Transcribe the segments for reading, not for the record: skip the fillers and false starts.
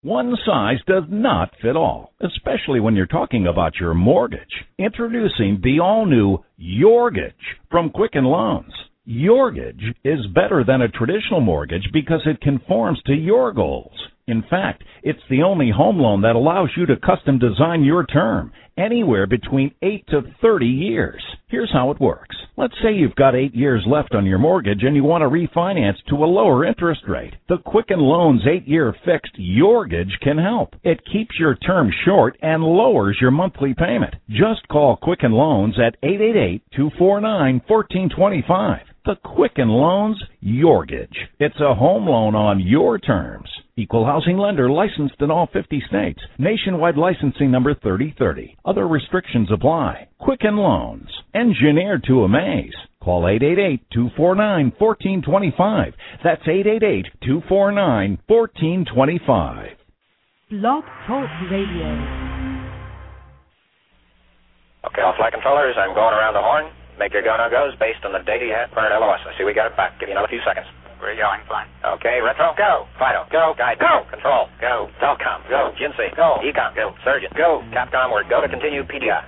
One size does not fit all, especially when you're talking about your mortgage. Introducing the all-new Yorgage from Quicken Loans. Yorgage is better than a traditional mortgage because it conforms to your goals. In fact, it's the only home loan that allows you to custom design your term, anywhere between 8 to 30 years. Here's how it works. Let's say you've got 8 years left on your mortgage and you want to refinance to a lower interest rate. The Quicken Loans 8-year fixed Yorgage can help. It keeps your term short and lowers your monthly payment. Just call Quicken Loans at 888-249-1425. The Quicken Loans Yorgage. It's a home loan on your terms. Equal housing lender licensed in all 50 states. Nationwide licensing number 3030. Other restrictions apply. Quicken Loans. Engineered to amaze. Call 888-249-1425. That's 888-249-1425. Blog Talk Radio. Okay, all flight controllers, I'm going around the horn. Make your go-no-goes based on the data you had for an LOS. I see we got it back. Give you another few seconds. We're going, fine. Okay, retro, go. Fido, go. Guide, go. Control, go. Telcom, go. Jinsei, go. Ecom, go. Surgeon, go. Capcom, we're go to continue PDI.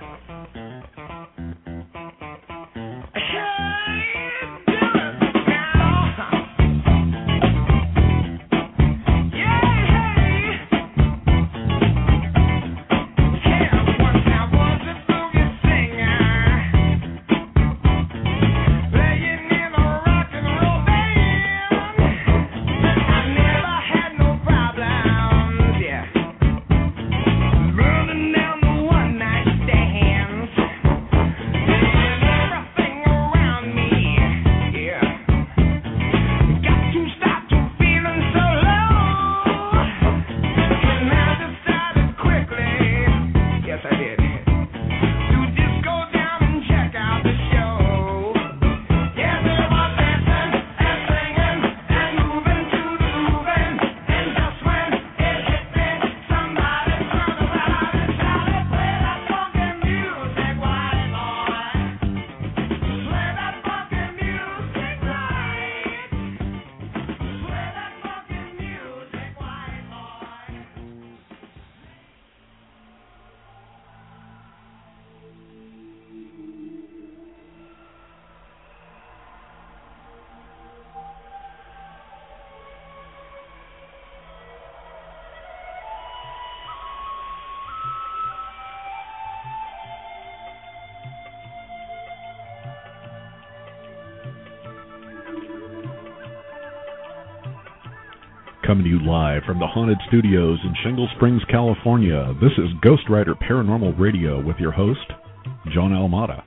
Coming to you live from the Haunted Studios in Shingle Springs, California, this is Ghost Rider Paranormal Radio with your host, John Almada.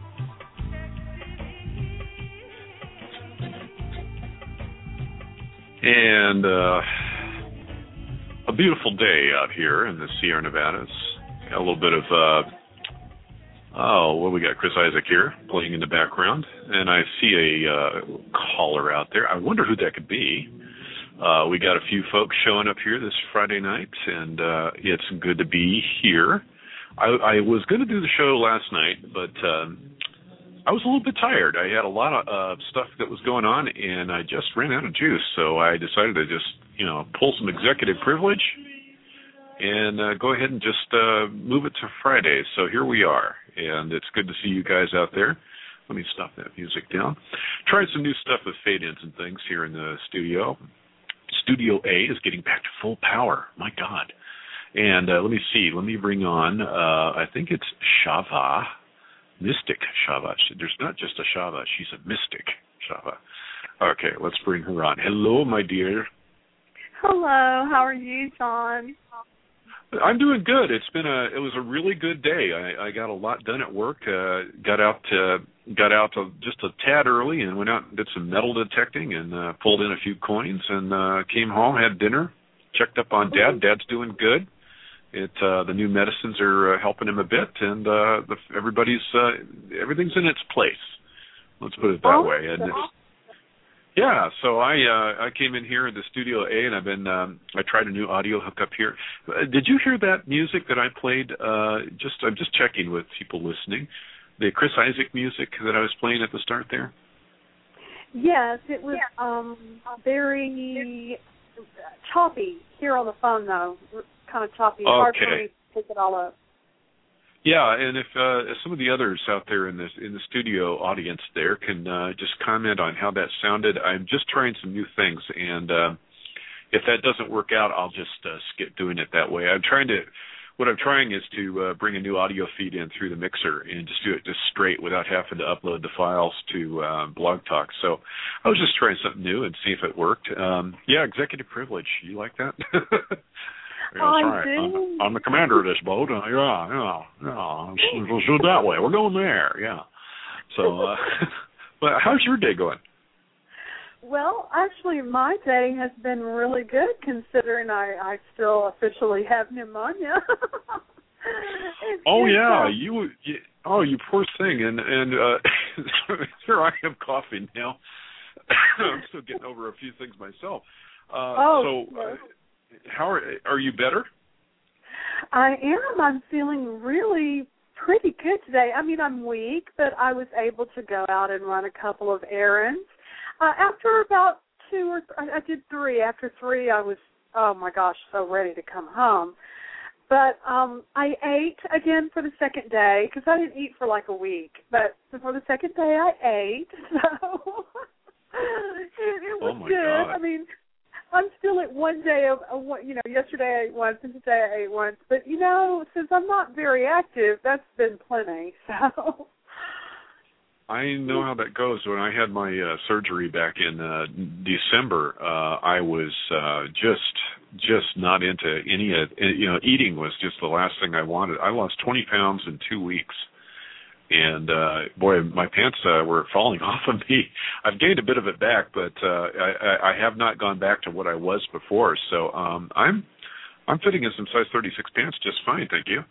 And a beautiful day out here in the Sierra Nevadas. Got a little bit of, we got Chris Isaak here playing in the background. And I see a caller out there. I wonder who that could be. We got a few folks showing up here this Friday night, and it's good to be here. I was going to do the show last night, but I was a little bit tired. I had a lot of stuff that was going on, and I just ran out of juice, so I decided to just, pull some executive privilege and go ahead and just move it to Friday. So here we are, and it's good to see you guys out there. Let me stop that music down. Tried some new stuff with fade-ins and things here in the studio. Studio A is getting back to full power. My God. And let me see. Let me bring on, I think it's Shava, Mystic Shava. There's not just a Shava. She's a Mystic Shava. Okay, let's bring her on. Hello, my dear. Hello. How are you, John? I'm doing good. It was a really good day. I got a lot done at work. Got out just a tad early and went out and did some metal detecting and pulled in a few coins and came home, had dinner, checked up on Dad. Dad's doing good. The new medicines are helping him a bit, and everything's in its place. Let's put it that way. And so I came in here in the Studio A, and I tried a new audio hookup here. Did you hear that music that I played? I'm just checking with people listening. The Chris Isaak music that I was playing at the start there? Yes, it was very choppy here on the phone, though. Kind of choppy. Okay. Hard for me to pick it all up. Yeah, and if some of the others out there in the studio audience there can just comment on how that sounded. I'm just trying some new things, and if that doesn't work out, I'll just skip doing it that way. What I'm trying is to bring a new audio feed in through the mixer and just do it just straight without having to upload the files to Blog Talk. So I was just trying something new and see if it worked. Yeah, executive privilege. You like that? That's right. I'm the commander of this boat. Yeah. We'll do it that way. We're going there. Yeah. So, but how's your day going? Well, actually, my day has been really good, considering I still officially have pneumonia. You poor thing, and here I am coughing now. I'm still getting over a few things myself. How are you better? I am. I'm feeling really pretty good today. I mean, I'm weak, but I was able to go out and run a couple of errands. After about I did 3. After 3, I was, oh my gosh, so ready to come home. But I ate again for the second day, because I didn't eat for like a week. But for the second day, I ate. So it was good. God. I mean, I'm still at one day of yesterday I ate once, and today I ate once. But, since I'm not very active, that's been plenty. So I know how that goes. When I had my surgery back in December, I was just not into any eating was just the last thing I wanted. I lost 20 pounds in 2 weeks. And, boy, my pants were falling off of me. I've gained a bit of it back, but I have not gone back to what I was before. So I'm fitting in some size 36 pants just fine, thank you.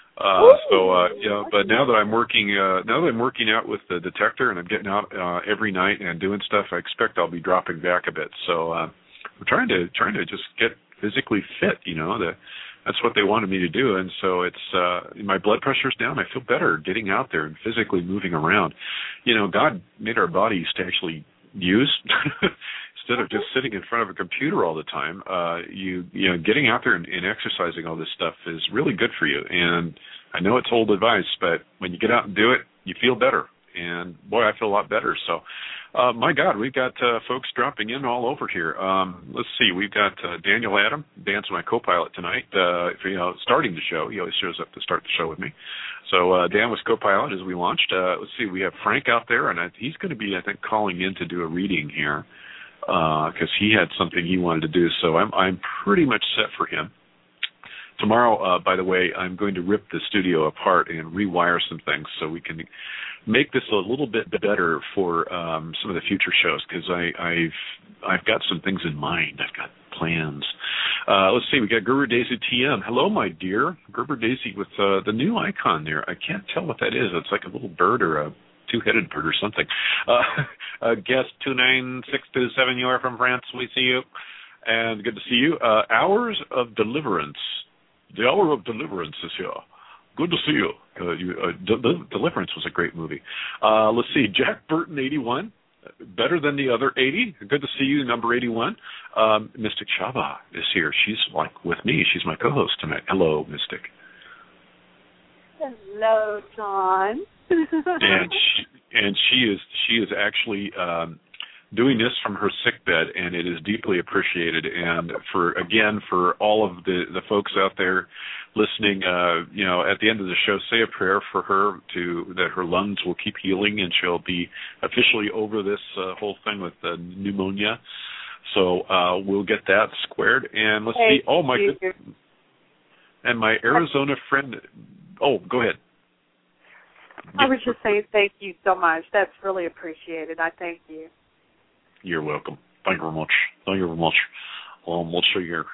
But now that I'm working out with the detector and I'm getting out every night and doing stuff, I expect I'll be dropping back a bit. So I'm trying to just get physically fit. That's what they wanted me to do, and so it's my blood pressure's down. I feel better getting out there and physically moving around. God made our bodies to actually use instead of just sitting in front of a computer all the time. Getting out there and exercising all this stuff is really good for you. And I know it's old advice, but when you get out and do it, you feel better. And boy, I feel a lot better. So, my God, we've got folks dropping in all over here. Let's see, we've got Daniel Adam. Dan's my co-pilot tonight. Starting the show, he always shows up to start the show with me. So Dan was co-pilot as we launched. Let's see, we have Frank out there, and he's going to be, I think, calling in to do a reading here because he had something he wanted to do. So I'm pretty much set for him. Tomorrow, by the way, I'm going to rip the studio apart and rewire some things so we can make this a little bit better for some of the future shows because I've got some things in mind. I've got plans. Let's see. We got Gerber Daisy TM. Hello, my dear. Gerber Daisy with the new icon there. I can't tell what that is. It's like a little bird or a two-headed bird or something. Guest 29627, you are from France. We see you. And good to see you. Hours of Deliverance. The Hour of Deliverance is here. Good to see you. Deliverance was a great movie. Let's see. Jack Burton, 81. Better than the other 80. Good to see you, number 81. Mystic Chava is here. She's like with me. She's my co-host tonight. Hello, Mystic. Hello, John. and she is actually doing this from her sickbed, and it is deeply appreciated. And for all of the folks out there listening, at the end of the show, say a prayer for her that her lungs will keep healing, and she'll be officially over this whole thing with pneumonia. So we'll get that squared. And let's see. Oh my goodness. And my Arizona friend. Oh, go ahead. I was just saying thank you so much. That's really appreciated. I thank you. You're welcome. Thank you very much. Let's see here.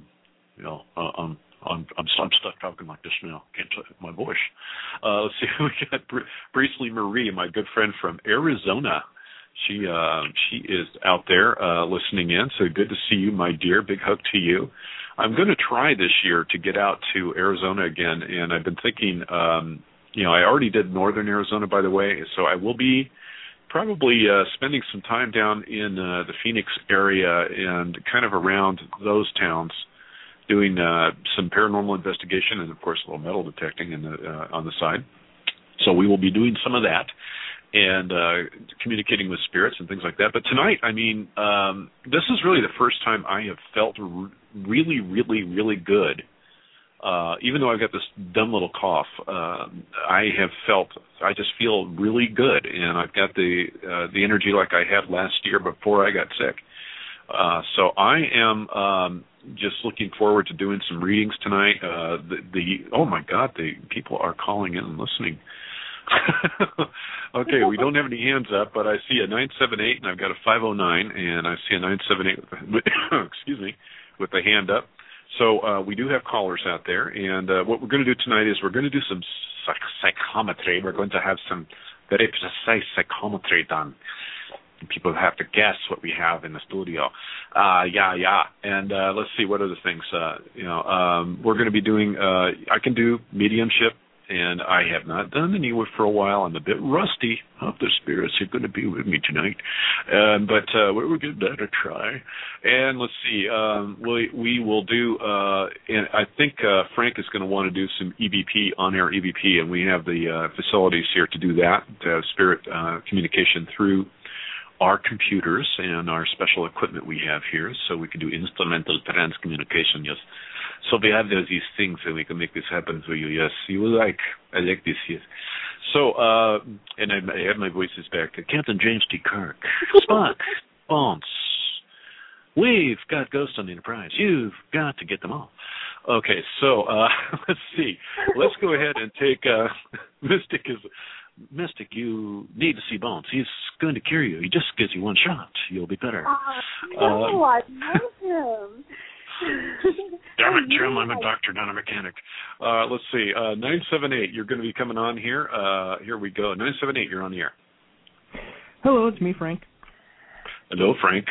I'm stuck talking like this now. Can't tell my voice. Let's see. We got Briceley Marie, my good friend from Arizona. She is out there listening in. So good to see you, my dear. Big hug to you. I'm going to try this year to get out to Arizona again, and I've been thinking. I already did northern Arizona, by the way, so I will be probably spending some time down in the Phoenix area and kind of around those towns, doing some paranormal investigation and, of course, a little metal detecting on the side. So we will be doing some of that and communicating with spirits and things like that. But tonight, I mean, this is really the first time I have felt really, really, really good. Even though I've got this dumb little cough, I just feel really good, and I've got the energy like I had last year before I got sick. So I am just looking forward to doing some readings tonight. Oh my God, the people are calling in and listening. Okay, we don't have any hands up, but I see a 978 and I've got a 509, and I see a 978 excuse me, with the hand up. So we do have callers out there, and what we're going to do tonight is we're going to do some psychometry. We're going to have some very precise psychometry done. People have to guess what we have in the studio. And let's see, what other things? We're going to be doing, I can do mediumship, and I have not done any for a while. I'm a bit rusty. Hope the spirits are going to be with me tonight. But we're going to give that a try. And let's see, we will do, and I think Frank is going to want to do some EVP, on-air EVP, and we have the facilities here to do that, spirit communication through our computers and our special equipment we have here, so we can do instrumental trans communication, yes. So we have these things, and we can make this happen for you, yes. You will I like this, yes. So, and I have my voices back. Captain James T. Kirk, Spock, Bones. We've got ghosts on the Enterprise. You've got to get them all. Okay, so let's see. Let's go ahead and take Mystic, you need to see Bones. He's going to cure you. He just gives you one shot. You'll be better. I love him. Damn it, Jim, I'm a doctor, not a mechanic. Let's see. 978, you're going to be coming on here. Here we go. 978, you're on the air. Hello, it's me, Frank. Hello, Frank.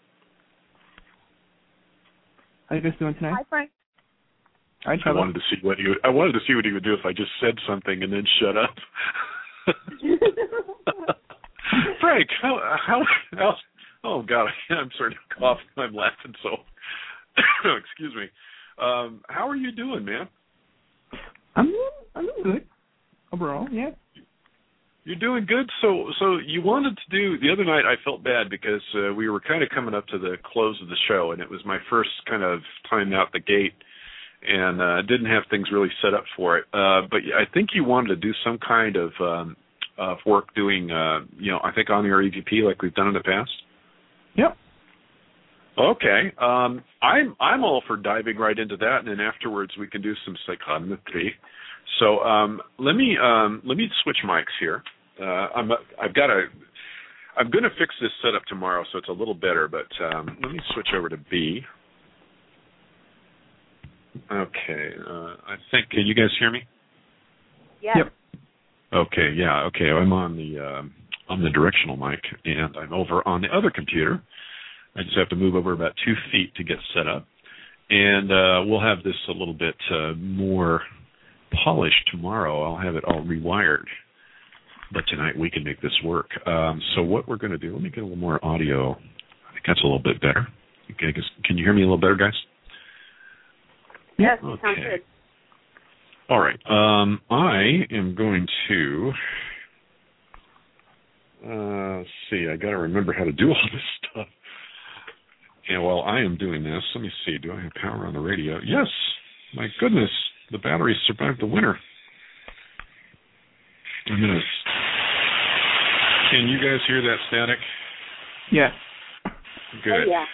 How you guys doing tonight? Hi, Frank. Hi, I wanted to see what he would do if I just said something and then shut up. Frank, how oh God, I'm starting to cough. I'm laughing so. Excuse me. How are you doing, man? I'm doing good overall. Yeah. You're doing good. So you wanted to do the other night. I felt bad because we were kind of coming up to the close of the show, and it was my first kind of time out the gate, and didn't have things really set up for it. But I think you wanted to do some kind of work doing, I think on your EVP like we've done in the past. Yep. Okay. I'm all for diving right into that, and then afterwards we can do some psychometry. So let me switch mics here. I'm going to fix this setup tomorrow, so it's a little better. But let me switch over to B. Okay. I think. Can you guys hear me? Yes. Yep. Okay. Yeah. Okay. I'm on the directional mic, and I'm over on the other computer. I just have to move over about 2 feet to get set up. And we'll have this a little bit more polished tomorrow. I'll have it all rewired. But tonight we can make this work. So what we're going to do, let me get a little more audio. I think that's a little bit better. Okay, can you hear me a little better, guys? Yes, okay. sounds good. All right. I am going to... let's see, I got to remember how to do all this stuff. And while I am doing this, let me see, do I have power on the radio? Yes, my goodness, the batteries survived the winter. Can you guys hear that static? Yeah. Good. Oh, yeah.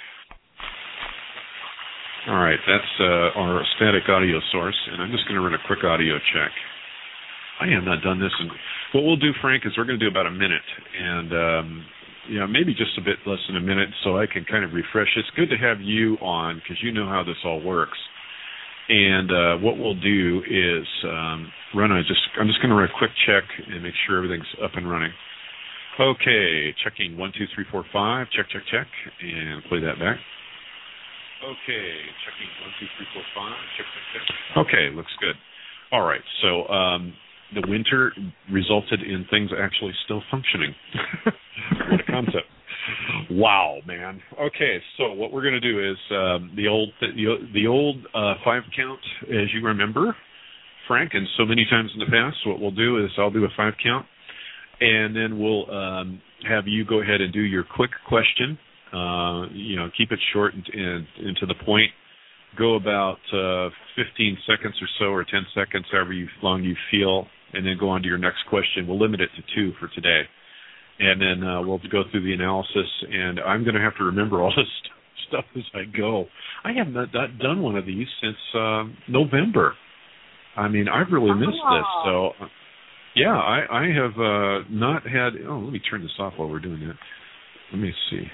All right, that's our static audio source, and I'm just going to run a quick audio check. I have not done this, and what we'll do, Frank, is we're going to do about a minute, and maybe just a bit less than a minute, so I can kind of refresh. It's good to have you on because you know how this all works. And what we'll do is I'm just going to run a quick check and make sure everything's up and running. Okay, checking 1, 2, 3, 4, 5. Check, and play that back. Okay, checking 1, 2, 3, 4, 5. Check. Okay, looks good. All right, so the winter resulted in things actually still functioning. What a concept. Wow, man. Okay, so what we're going to do is the old 5 count, as you remember, Frank, and so many times in the past. What we'll do is I'll do a 5 count, and then we'll have you go ahead and do your quick question. Keep it short and to the point. Go about 15 seconds or so, or 10 seconds, however long you feel, and then go on to your next question. We'll limit it to 2 for today. And then we'll go through the analysis, and I'm going to have to remember all this stuff as I go. I have not done one of these since November. I mean, I've really missed this. So, yeah, I have not had... Oh, let me turn this off while we're doing that. Let me see.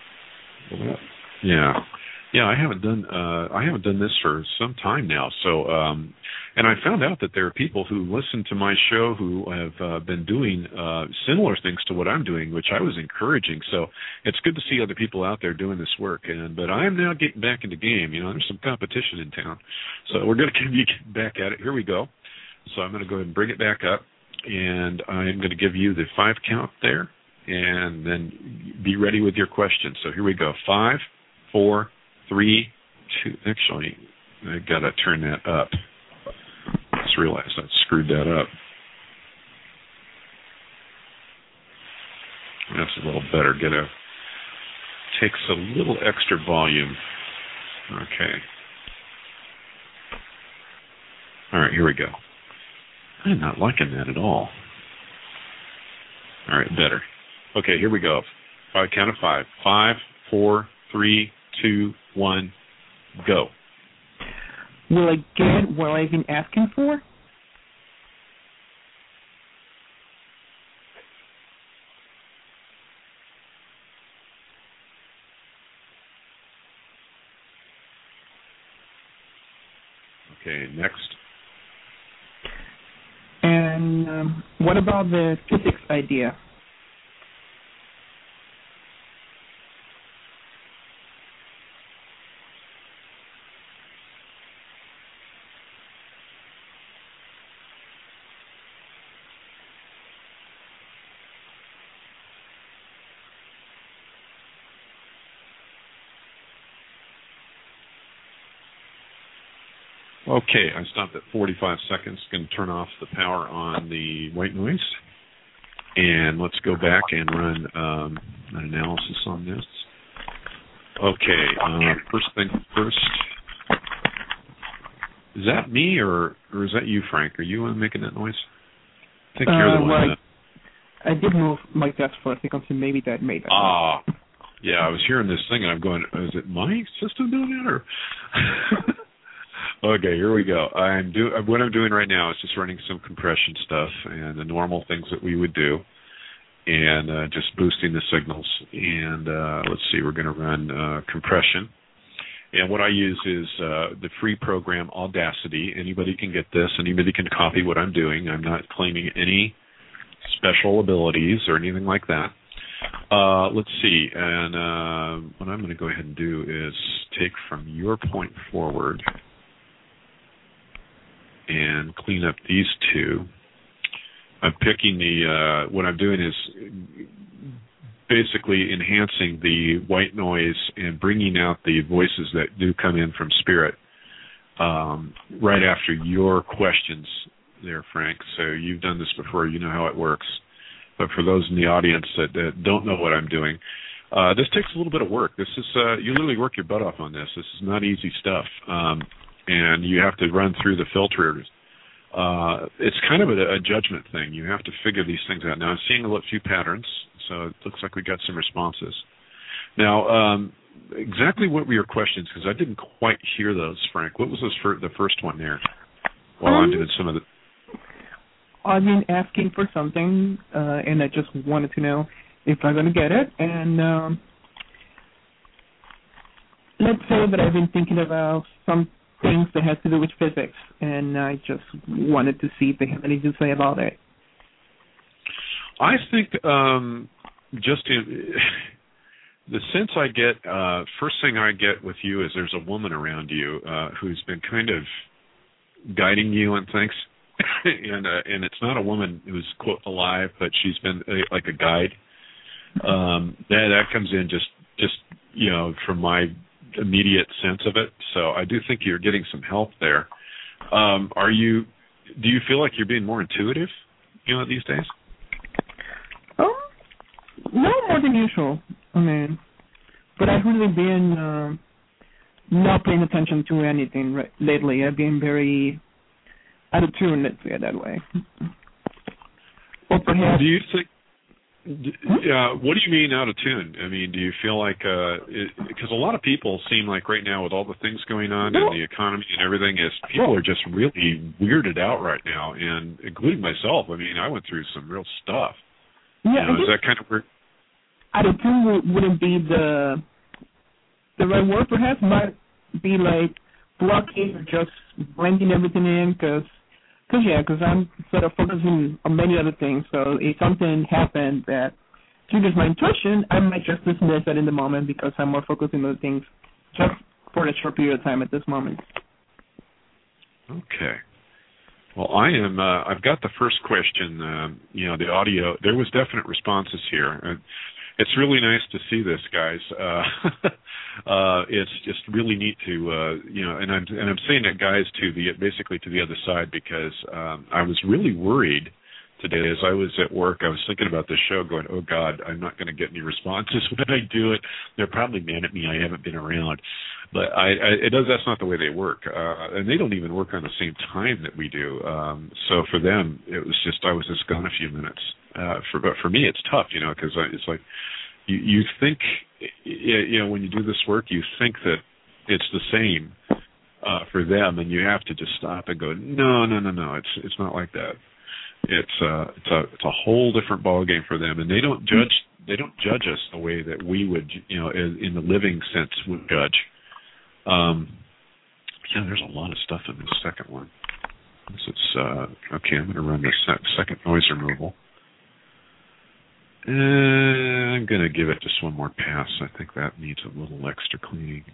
Yeah, I haven't done this for some time now. So, and I found out that there are people who listen to my show who have been doing similar things to what I'm doing, which I was encouraging. So it's good to see other people out there doing this work. But I am now getting back into game. There's some competition in town, so we're going to get back at it. Here we go. So I'm going to go ahead and bring it back up, and I'm going to give you the 5 count there, and then be ready with your question. So here we go. 5, 4, 3, 2. Actually, I gotta turn that up. Just realized I screwed that up. That's a little better. Takes a little extra volume. Okay. All right, here we go. I'm not liking that at all. All right, better. Okay, here we go. 5 count of 5. 5, 4, 3, 2, 1, go. Will I get what I've been asking for? Okay, next. And what about the physics idea? Okay, I stopped at 45 seconds. Going to turn off the power on the white noise. And let's go back and run an analysis on this. Okay, first thing first. Is that me or is that you, Frank? Are you making that noise? I think you're the one. I did move my desk for a second, so maybe that made that noise. Yeah, I was hearing this thing, and I'm going, is it my system doing that, or... Okay, here we go. What I'm doing right now is just running some compression stuff and the normal things that we would do, and just boosting the signals. And let's see, we're going to run compression. And what I use is the free program Audacity. Anybody can get this. Anybody can copy what I'm doing. I'm not claiming any special abilities or anything like that. Let's see. And what I'm going to go ahead and do is take from your point forward and clean up these two. I'm picking what I'm doing is basically enhancing the white noise and bringing out the voices that do come in from Spirit right after your questions there, Frank. So you've done this before. You know how it works. But for those in the audience that don't know what I'm doing, this takes a little bit of work. This is you literally work your butt off on this. This is not easy stuff. And you have to run through the filters. It's kind of a judgment thing. You have to figure these things out. Now, I'm seeing a few patterns, so it looks like we got some responses. Now, exactly what were your questions? Because I didn't quite hear those, Frank. What was the first one there? While I'm doing some of the... I've been asking for something, and I just wanted to know if I'm going to get it. And let's say that I've been thinking about some things that have to do with physics, and I just wanted to see if they have anything to say about it. I think just the sense I get, first thing I get with you is there's a woman around you who's been kind of guiding you on things. and it's not a woman who's quote alive, but she's been like a guide. That comes in just from my immediate sense of it. So I do think you're getting some help there. Do you feel like you're being more intuitive, these days? No more than usual. I mean, but I've really been not paying attention to anything lately. I've been very out of tune, let's say it that way. Or perhaps. Do you think? What do you mean out of tune? I mean, do you feel like because a lot of people seem like right now with all the things going on in the economy and everything, people are just really weirded out right now, and including myself. I mean, I went through some real stuff. Yeah, is that kind of weird? Out of tune wouldn't be the right word. Perhaps might be like blocking or just blending everything in, because I'm sort of focusing on many other things. So if something happened that triggers my intuition, I might just dismiss that in the moment because I'm more focused on other things just for a short period of time at this moment. Okay. Well, I've got the first question, the audio. There was definite responses here. It's really nice to see this, guys. It's just really neat to, and I'm saying that, guys, basically to the other side, because I was really worried today as I was at work. I was thinking about this show, going, "Oh God, I'm not going to get any responses when I do it. They're probably mad at me. I haven't been around." But that's not the way they work, and they don't even work on the same time that we do. So for them, it was just I was just gone a few minutes. But for me, it's tough, because it's like you think, when you do this work, you think that it's the same for them, and you have to just stop and go, no, it's not like that. It's a whole different ballgame for them, and they don't judge us the way that we would, in the living sense would judge. There's a lot of stuff in this second one. Okay, I'm going to run this second noise removal. I'm going to give it just one more pass. I think that needs a little extra cleaning.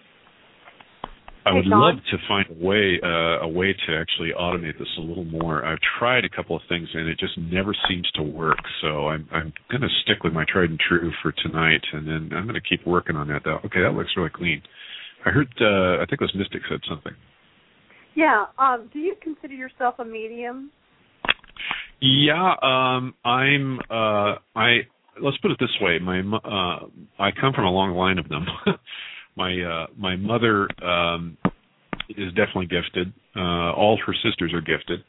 I would love to find a way to actually automate this a little more. I've tried a couple of things, and it just never seems to work. So I'm going to stick with my tried and true for tonight, and then I'm going to keep working on that. Okay, that looks really clean. I heard, I think it was Mystic said something. Yeah. Do you consider yourself a medium? Yeah. Let's put it this way. I come from a long line of them. My mother is definitely gifted. All her sisters are gifted.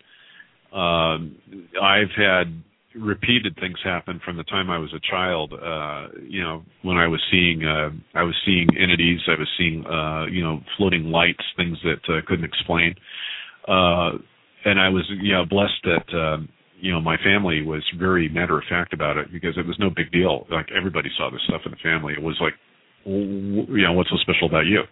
I've had repeated things happen from the time I was a child. When I was seeing entities, I was seeing floating lights, things that couldn't explain. And I was blessed that my family was very matter of fact about it, because it was no big deal. Like, everybody saw this stuff in the family. It was like, what's so special about you?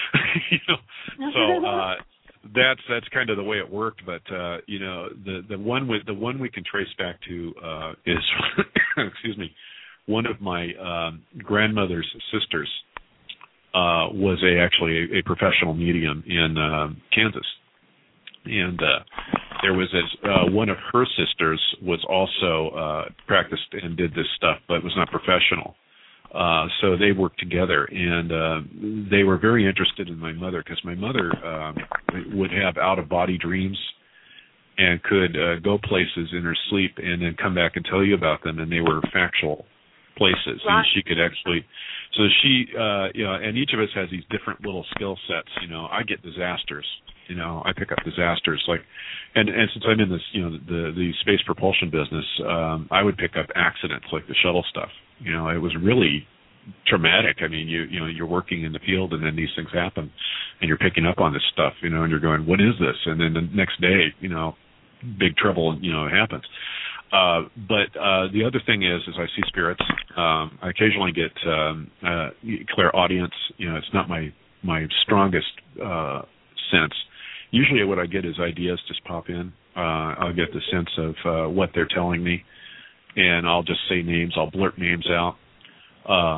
So that's kind of the way it worked. But the one we can trace back to is excuse me, one of my grandmother's sisters was actually a professional medium in Kansas, and there was one of her sisters was also practiced and did this stuff, but was not professional. So they worked together, and they were very interested in my mother, because my mother would have out-of-body dreams and could go places in her sleep and then come back and tell you about them, and they were factual places. Right. And she could actually, so she, and each of us has these different little skill sets. I get disasters. I pick up disasters, and since I'm in this, the space propulsion business, I would pick up accidents like the shuttle stuff. It was really traumatic. I mean, you're working in the field, and then these things happen, and you're picking up on this stuff, and you're going, what is this? And then the next day, big trouble, happens. But the other thing is I see spirits. I occasionally get clairaudience. It's not my strongest sense. Usually what I get is ideas just pop in. I'll get the sense of what they're telling me, and I'll just say names. I'll blurt names out.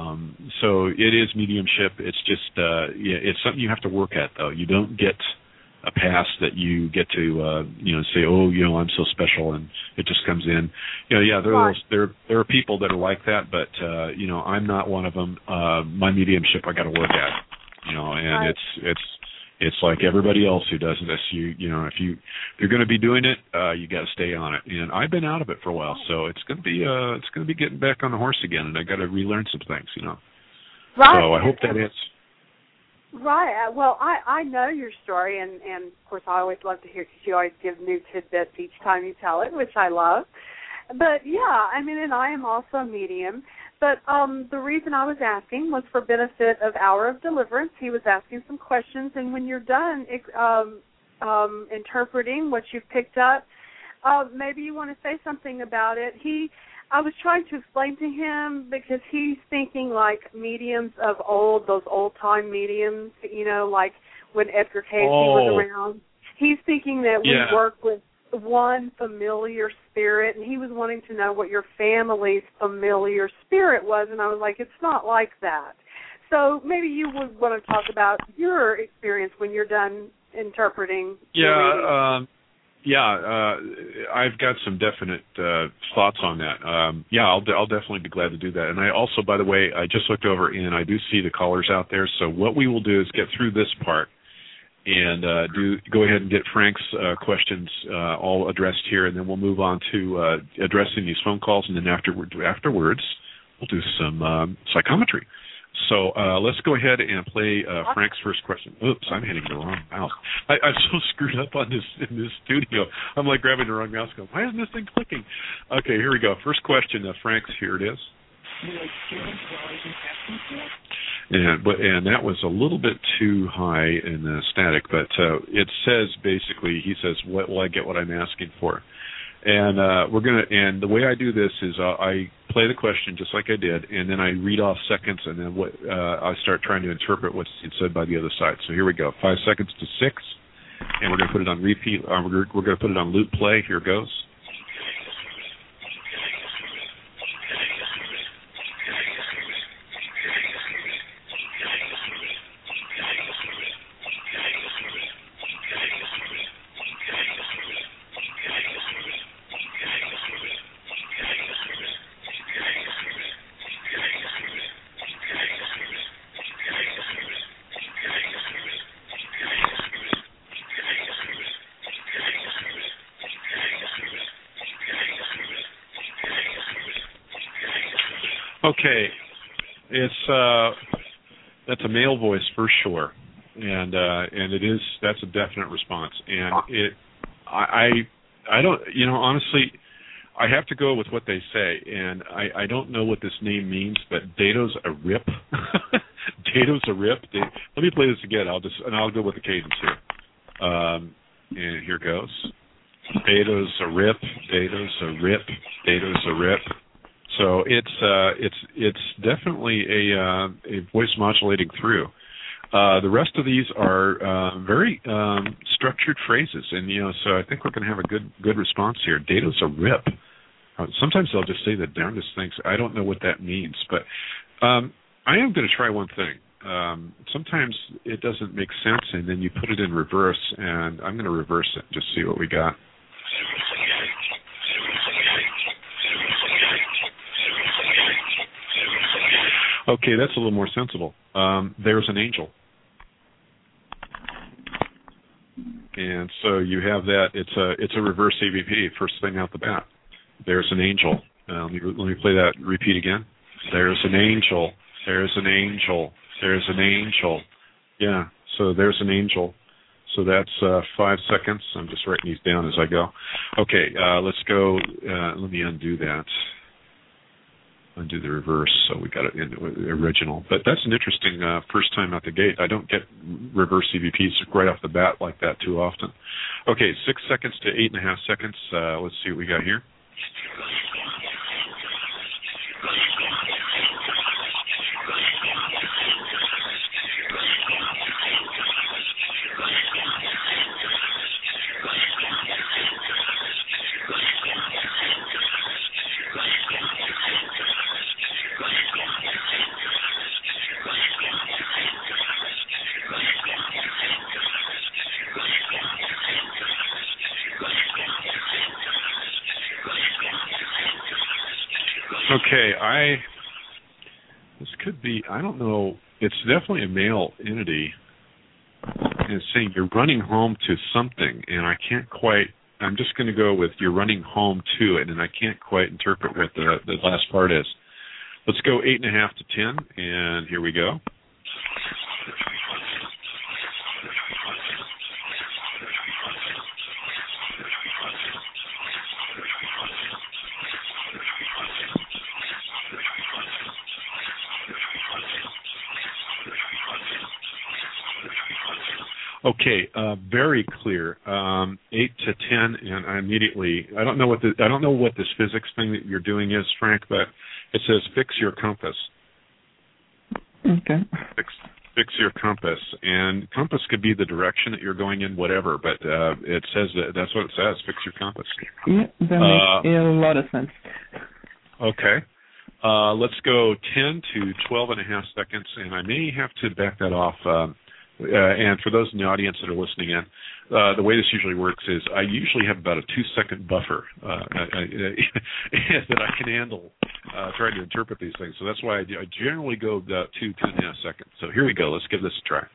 So it is mediumship. It's just it's something you have to work at, though. You don't get a pass that you get to say, oh, I'm so special, and it just comes in. There are people that are like that, but I'm not one of them. My mediumship I got to work at, and it's like everybody else who does this. If you're going to be doing it, you got to stay on it. And I've been out of it for a while, so it's going to be getting back on the horse again, and I got to relearn some things, Right. So I hope that answers. Right. Well, I know your story, and of course I always love to hear, because you always give new tidbits each time you tell it, which I love. But yeah, and I am also a medium. But the reason I was asking was for benefit of Hour of Deliverance. He was asking some questions, and when you're done interpreting what you've picked up, maybe you want to say something about it. I was trying to explain to him, because he's thinking like mediums of old, those old-time mediums, like when Edgar Cayce was around. He's thinking that we work with one familiar spirit, and he was wanting to know what your family's familiar spirit was, and I was like, it's not like that. So maybe you would want to talk about your experience when you're done interpreting. I've got some definite thoughts on that. I'll definitely be glad to do that. And I also, by the way, I just looked over, and I do see the callers out there. So what we will do is get through this part and go ahead and get Frank's questions all addressed here, and then we'll move on to addressing these phone calls, and then afterwards we'll do some psychometry. So let's go ahead and play Frank's first question. Oops, I'm hitting the wrong mouse. I'm so screwed up on in this studio. I'm like grabbing the wrong mouse going, why isn't this thing clicking? Okay, here we go. First question, Frank's, here it is. And that was a little bit too high in the static, but it says basically, he says, "What will I get? What I'm asking for?" And and the way I do this is I play the question just like I did, and then I read off seconds, and then I start trying to interpret what's said by the other side. So here we go, 5 seconds to 6, and we're going to put it on repeat. We're going to put it on loop play. Here goes. Okay, that's a male voice for sure, and that's a definite response. And I don't, honestly, I have to go with what they say, and I don't know what this name means, but Dato's a rip. Dato's a rip. Let me play this again. I'll go with the cadence here. And here goes. Dato's a rip. Dato's a rip. Dato's a rip. So it's definitely a voice modulating through. The rest of these are very structured phrases, and so I think we're going to have a good response here. Dato's a rip. Sometimes they'll just say the darndest things. I don't know what that means, but I am going to try one thing. Sometimes it doesn't make sense, and then you put it in reverse, and I'm going to reverse it and just see what we got. Okay, that's a little more sensible. There's an angel. And so you have that. It's a reverse EVP, first thing out the bat. There's an angel. Let me play that. Repeat again. There's an angel. There's an angel. There's an angel. Yeah, so there's an angel. So that's 5 seconds. I'm just writing these down as I go. Okay, let's go. Let me undo that. Undo the reverse, so we got it in the original. But that's an interesting first time out the gate. I don't get reverse EVPs right off the bat like that too often. Okay, 6 seconds to 8.5 seconds. Let's see what we got here. Okay, this could be, I don't know, it's definitely a male entity. And it's saying you're running home to something, and I can't quite, I'm just going to go with you're running home to it, and I can't quite interpret what the last part is. Let's go 8.5 to 10, and here we go. Okay, very clear. 8 to 10, and I don't know what this physics thing that you're doing is, Frank, but it says fix your compass. Okay. Fix your compass, and compass could be the direction that you're going in, whatever. But it says that's what it says. Fix your compass. Yeah, that makes a lot of sense. Okay. Let's go 10 to 12 and a half seconds, and I may have to back that off. And for those in the audience that are listening in, the way this usually works is I usually have about a 2-second buffer that I can handle trying to interpret these things. So that's why I generally go about 2.5 seconds. So here we go. Let's give this a try.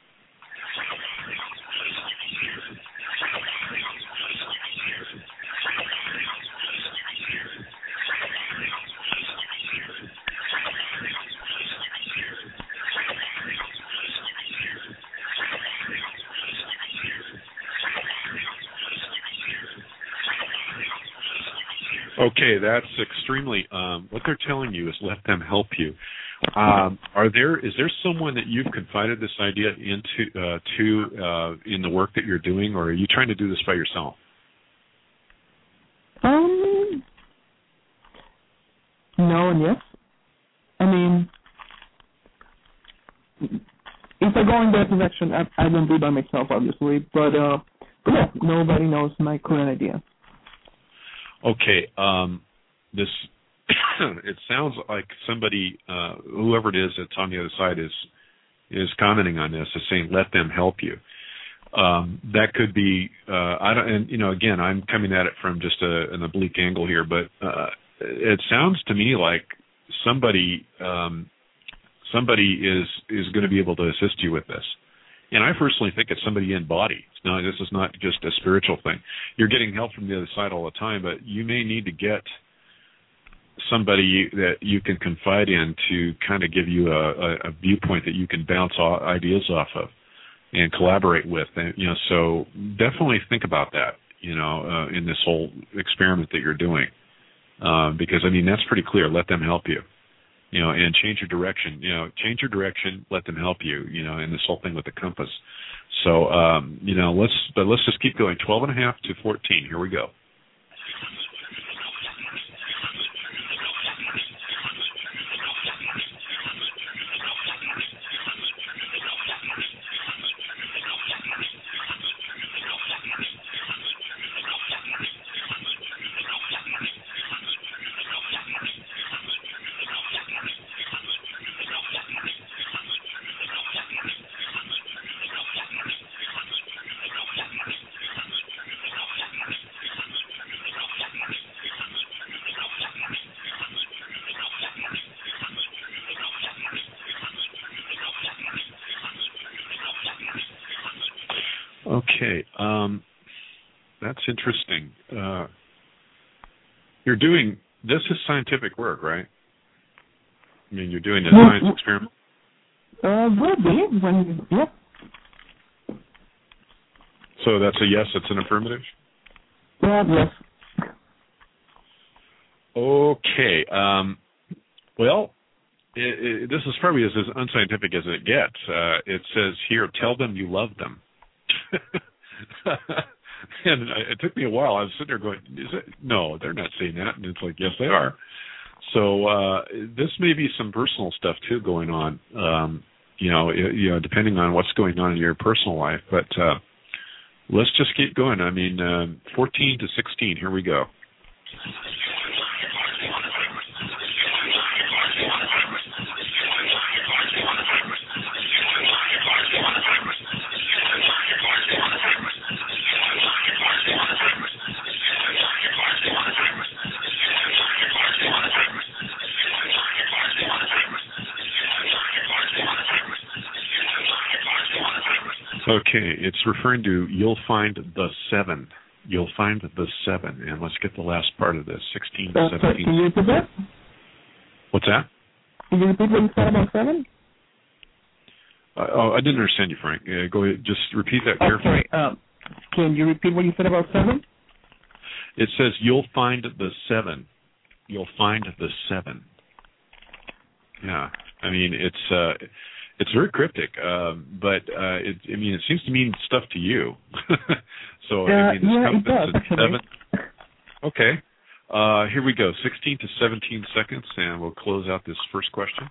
Okay, that's extremely. What they're telling you is let them help you. Is there someone that you've confided this idea into in the work that you're doing, or are you trying to do this by yourself? No and yes. I mean, if I go in that direction, I don't do it by myself, obviously. But yeah, nobody knows my current idea. Okay, this it sounds like somebody, whoever it is that's on the other side is commenting on this, is saying let them help you. That could be again, I'm coming at it from just an oblique angle here, but it sounds to me like somebody is going to be able to assist you with this. And I personally think it's somebody in body. Now, this is not just a spiritual thing. You're getting help from the other side all the time, but you may need to get somebody that you can confide in to kind of give you a viewpoint that you can bounce ideas off of and collaborate with. And, so definitely think about that, in this whole experiment that you're doing. Because, that's pretty clear. Let them help you. And change your direction. Change your direction. Let them help you. In this whole thing with the compass. So, let's just keep going. 12.5 to 14. Here we go. Okay, that's interesting. You're doing, this is scientific work, right? You're doing a science experiment? Yeah. So that's a yes, it's an affirmative? Yes. Okay, well, this is probably as unscientific as it gets. It says here, tell them you love them. And it took me a while. I was sitting there going, no, they're not saying that. And it's like, yes, they are. So this may be some personal stuff, too, going on, depending on what's going on in your personal life. But let's just keep going. 14 to 16, here we go. Okay, it's referring to you'll find the 7. You'll find the 7. And let's get the last part of this, 16 to 17. Sorry, can you repeat that? What's that? Can you repeat what you said about 7? I didn't understand you, Frank. Go ahead. Just repeat that carefully. Sorry. Can you repeat what you said about 7? It says you'll find the 7. You'll find the 7. Yeah, I mean it's very cryptic, but it seems to mean stuff to you. So I mean, it does. 7. Okay, here we go. 16 to 17 seconds, and we'll close out this first question.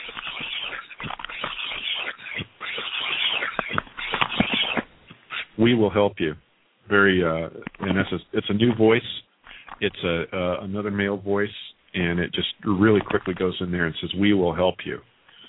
We will help you. Very, and it's a new voice. It's another male voice, and it just really quickly goes in there and says, "We will help you."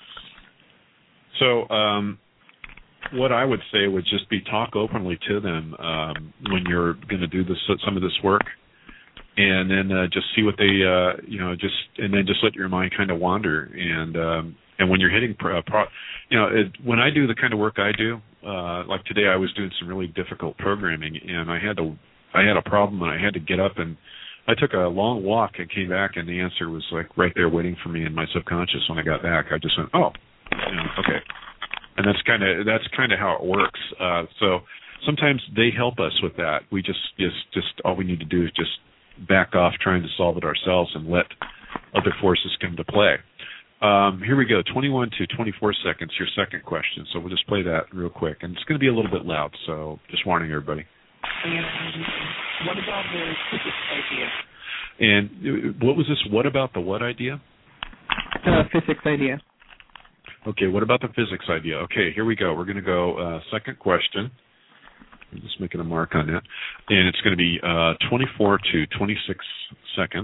So, what I would say would just be talk openly to them when you're going to do some of this work, and then just see what they, and then just let your mind kind of wander. And when you're hitting, when I do the kind of work I do, like today, I was doing some really difficult programming, and I had a problem, and I had to get up, and I took a long walk and came back, and the answer was like right there waiting for me in my subconscious. When I got back, I just went, oh, okay, and that's kind of how it works. So sometimes they help us with that. We just all we need to do is just back off trying to solve it ourselves and let other forces come to play. Here we go, 21 to 24 seconds, your second question. So we'll just play that real quick. And it's going to be a little bit loud, so just warning everybody. And what about the physics idea? And what was this? What about the what idea? Physics idea. Okay, what about the physics idea? Okay, here we go. We're going to go second question. I'm just making a mark on that. And it's going to be 24 to 26 seconds.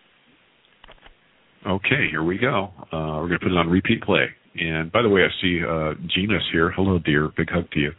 Okay, here we go. We're going to put it on repeat play. And by the way, I see Gina's here. Hello, dear. Big hug to you.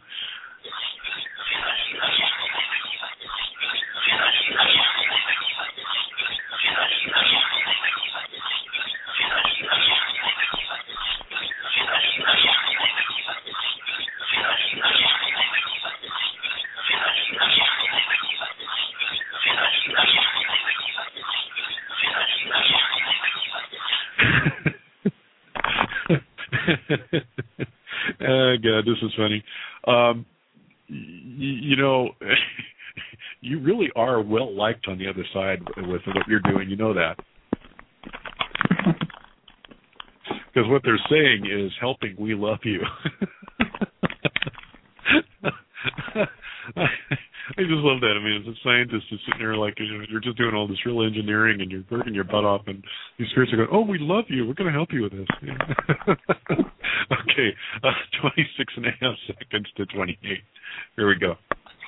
God, this is funny. You really are well liked on the other side with what you're doing. You know that. Because what they're saying is helping, we love you. I just love that. I mean, as a scientist, just sitting there like you're just doing all this real engineering and you're working your butt off, and these spirits are going, "Oh, we love you. We're going to help you with this." Yeah. Okay, 26 and a half seconds to 28. Here we go.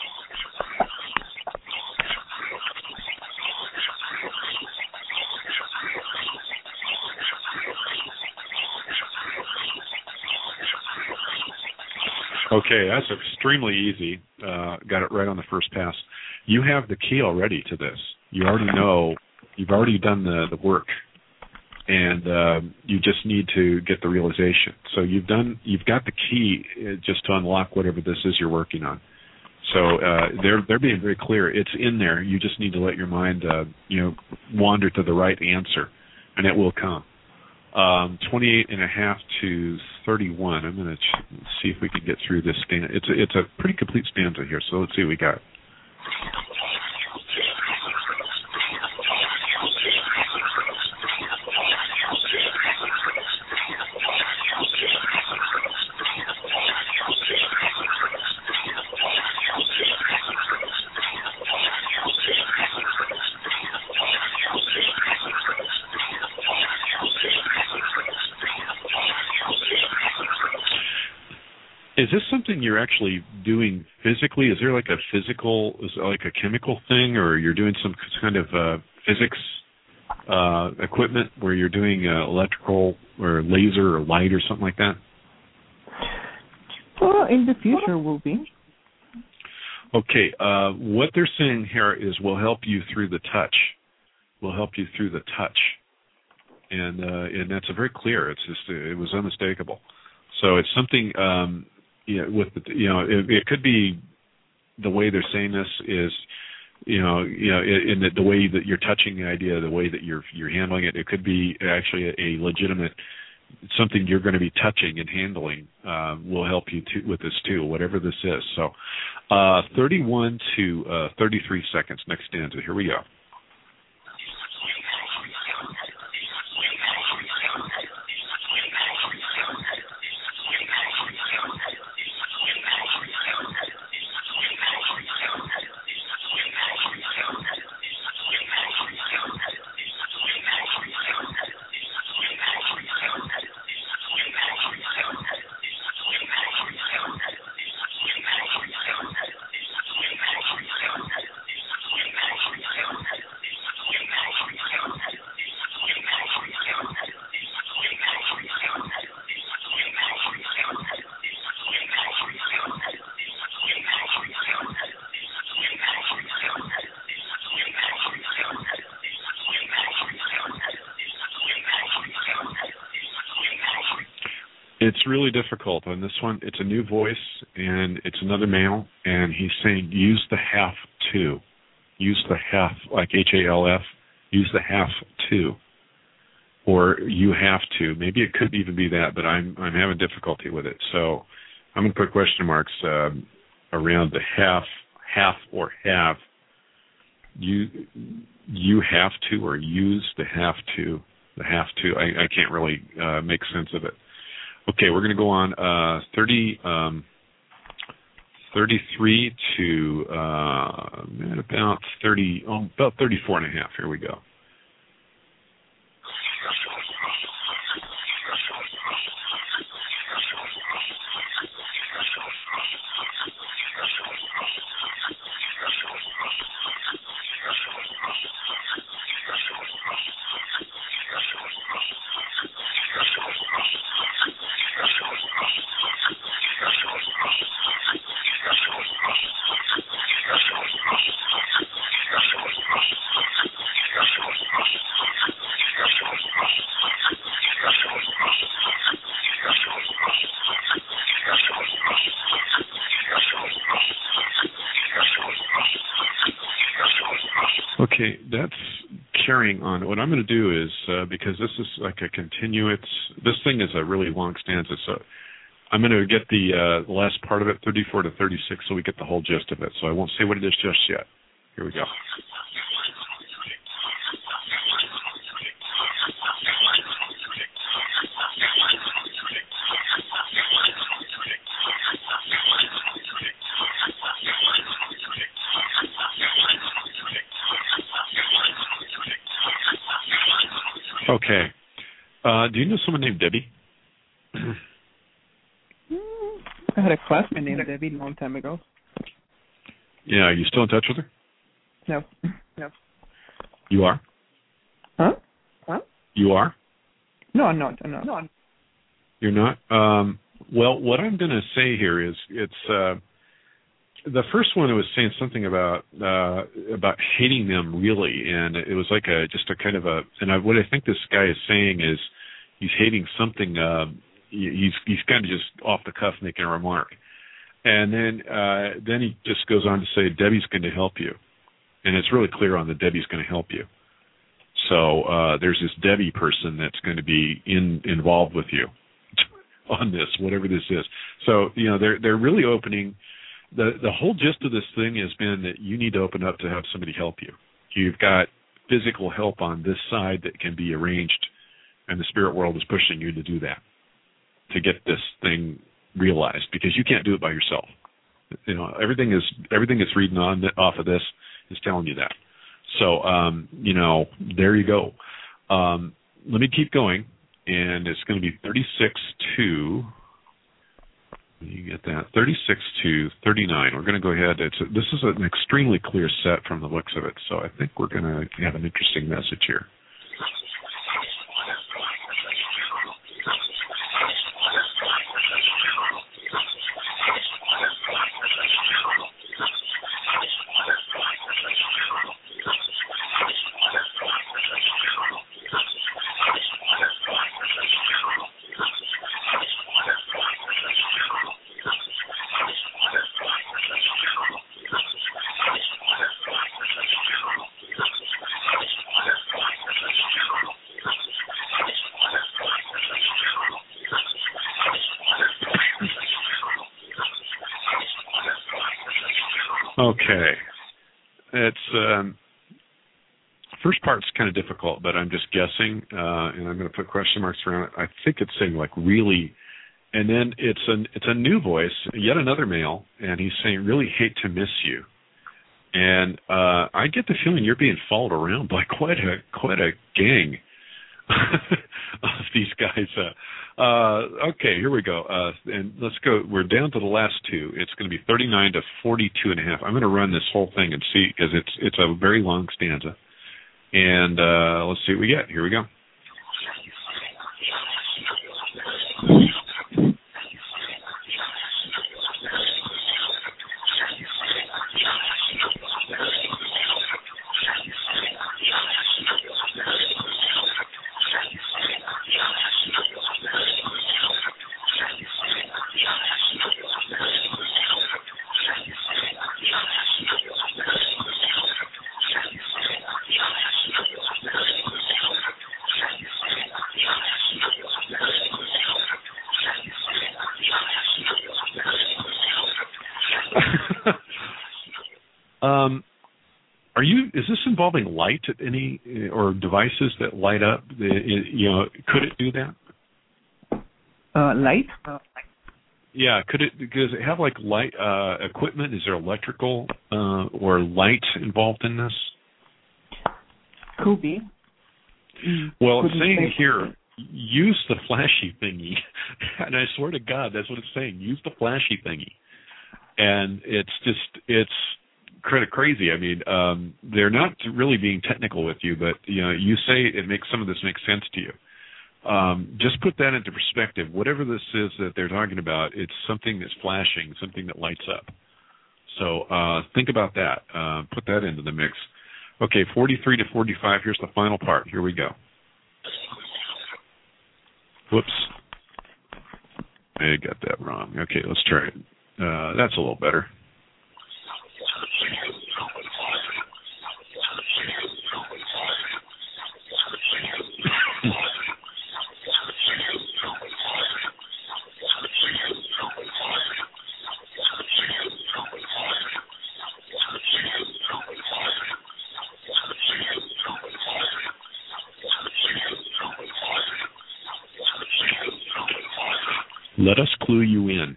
Okay, that's extremely easy. Got it right on the first pass. You have the key already to this. You already know. You've already done the work, and you just need to get the realization. So you've got the key just to unlock whatever this is you're working on. So they're being very clear. It's in there. You just need to let your mind wander to the right answer, and it will come. 28 and a half to 31. I'm going to see if we can get through this stanza. It's a pretty complete stanza here, so let's see what we got. Is this something you're actually doing physically? Is there like a chemical thing, or you're doing some kind of physics equipment where you're doing electrical or laser or light or something like that? Well, in the future will be. Okay, what they're saying here is we'll help you through the touch. We'll help you through the touch. And that's very clear. It was unmistakable. So it's something it could be the way they're saying this is, in the way that you're touching the idea, the way that you're handling it. It could be actually a legitimate something you're going to be touching and handling will help you with this too, whatever this is. So 31 to 33 seconds, next stanza. Here we go. It's really difficult on this one. It's a new voice, and it's another male, and he's saying use the have to. Use the have, like H-A-L-F, use the have to. Or you have to. Maybe it could even be that, but I'm having difficulty with it. So I'm going to put question marks around the have or have. You have to, or use the have to. The have to. I can't really make sense of it. Okay, we're going to go on 33 to about 34 and a half. Here we go. Okay, that's carrying on. What I'm going to do is, because this is like a continuous, this thing is a really long stanza, so I'm going to get the last part of it, 34 to 36, so we get the whole gist of it. So I won't say what it is just yet. Here we go. Okay. Do you know someone named Debbie? I had a classmate named Debbie a long time ago. Yeah, are you still in touch with her? No. You are? Huh? You are? No, I'm not. No. You're not? Well, what I'm going to say here is it's the first one was saying something about hating them really, and it was like just a kind of a. And what I think this guy is saying is he's hating something. He's kind of just off the cuff making a remark, and then he just goes on to say Debbie's going to help you, and it's really clear on that Debbie's going to help you. So there's this Debbie person that's going to be involved with you on this, whatever this is. So they're really opening. The whole gist of this thing has been that you need to open up to have somebody help you. You've got physical help on this side that can be arranged, and the spirit world is pushing you to do that, to get this thing realized, because you can't do it by yourself. Everything that's reading off of this is telling you that. So, there you go. Let me keep going, and it's going to be 36 to... You get that. 36 to 39. We're going to go ahead. This is an extremely clear set from the looks of it, so I think we're going to have an interesting message here. Okay. It's first part's kind of difficult, but I'm just guessing, and I'm going to put question marks around it. I think it's saying like really, and then it's a new voice, yet another male, and he's saying really hate to miss you. And I get the feeling you're being followed around by quite a gang of these guys. Okay, here we go. And let's go. We're down to the last two. It's going to be 39 to 42.5. I'm going to run this whole thing and see, because it's a very long stanza. And let's see what we get. Here we go. Is this involving light at any, or devices that light up? Could it do that? Light? Yeah, does it have like light equipment? Is there electrical or light involved in this? Could be. Well, it's saying here, use the flashy thingy. And I swear to God, that's what it's saying. Use the flashy thingy. And it's kind of crazy. I mean, they're not really being technical with you, but you say some of this makes sense to you. Just put that into perspective. Whatever this is that they're talking about, it's something that's flashing, something that lights up. So think about that. Put that into the mix. Okay, 43 to 45. Here's the final part. Here we go. Whoops. I got that wrong. Okay, let's try it. That's a little better. Let us clue you in.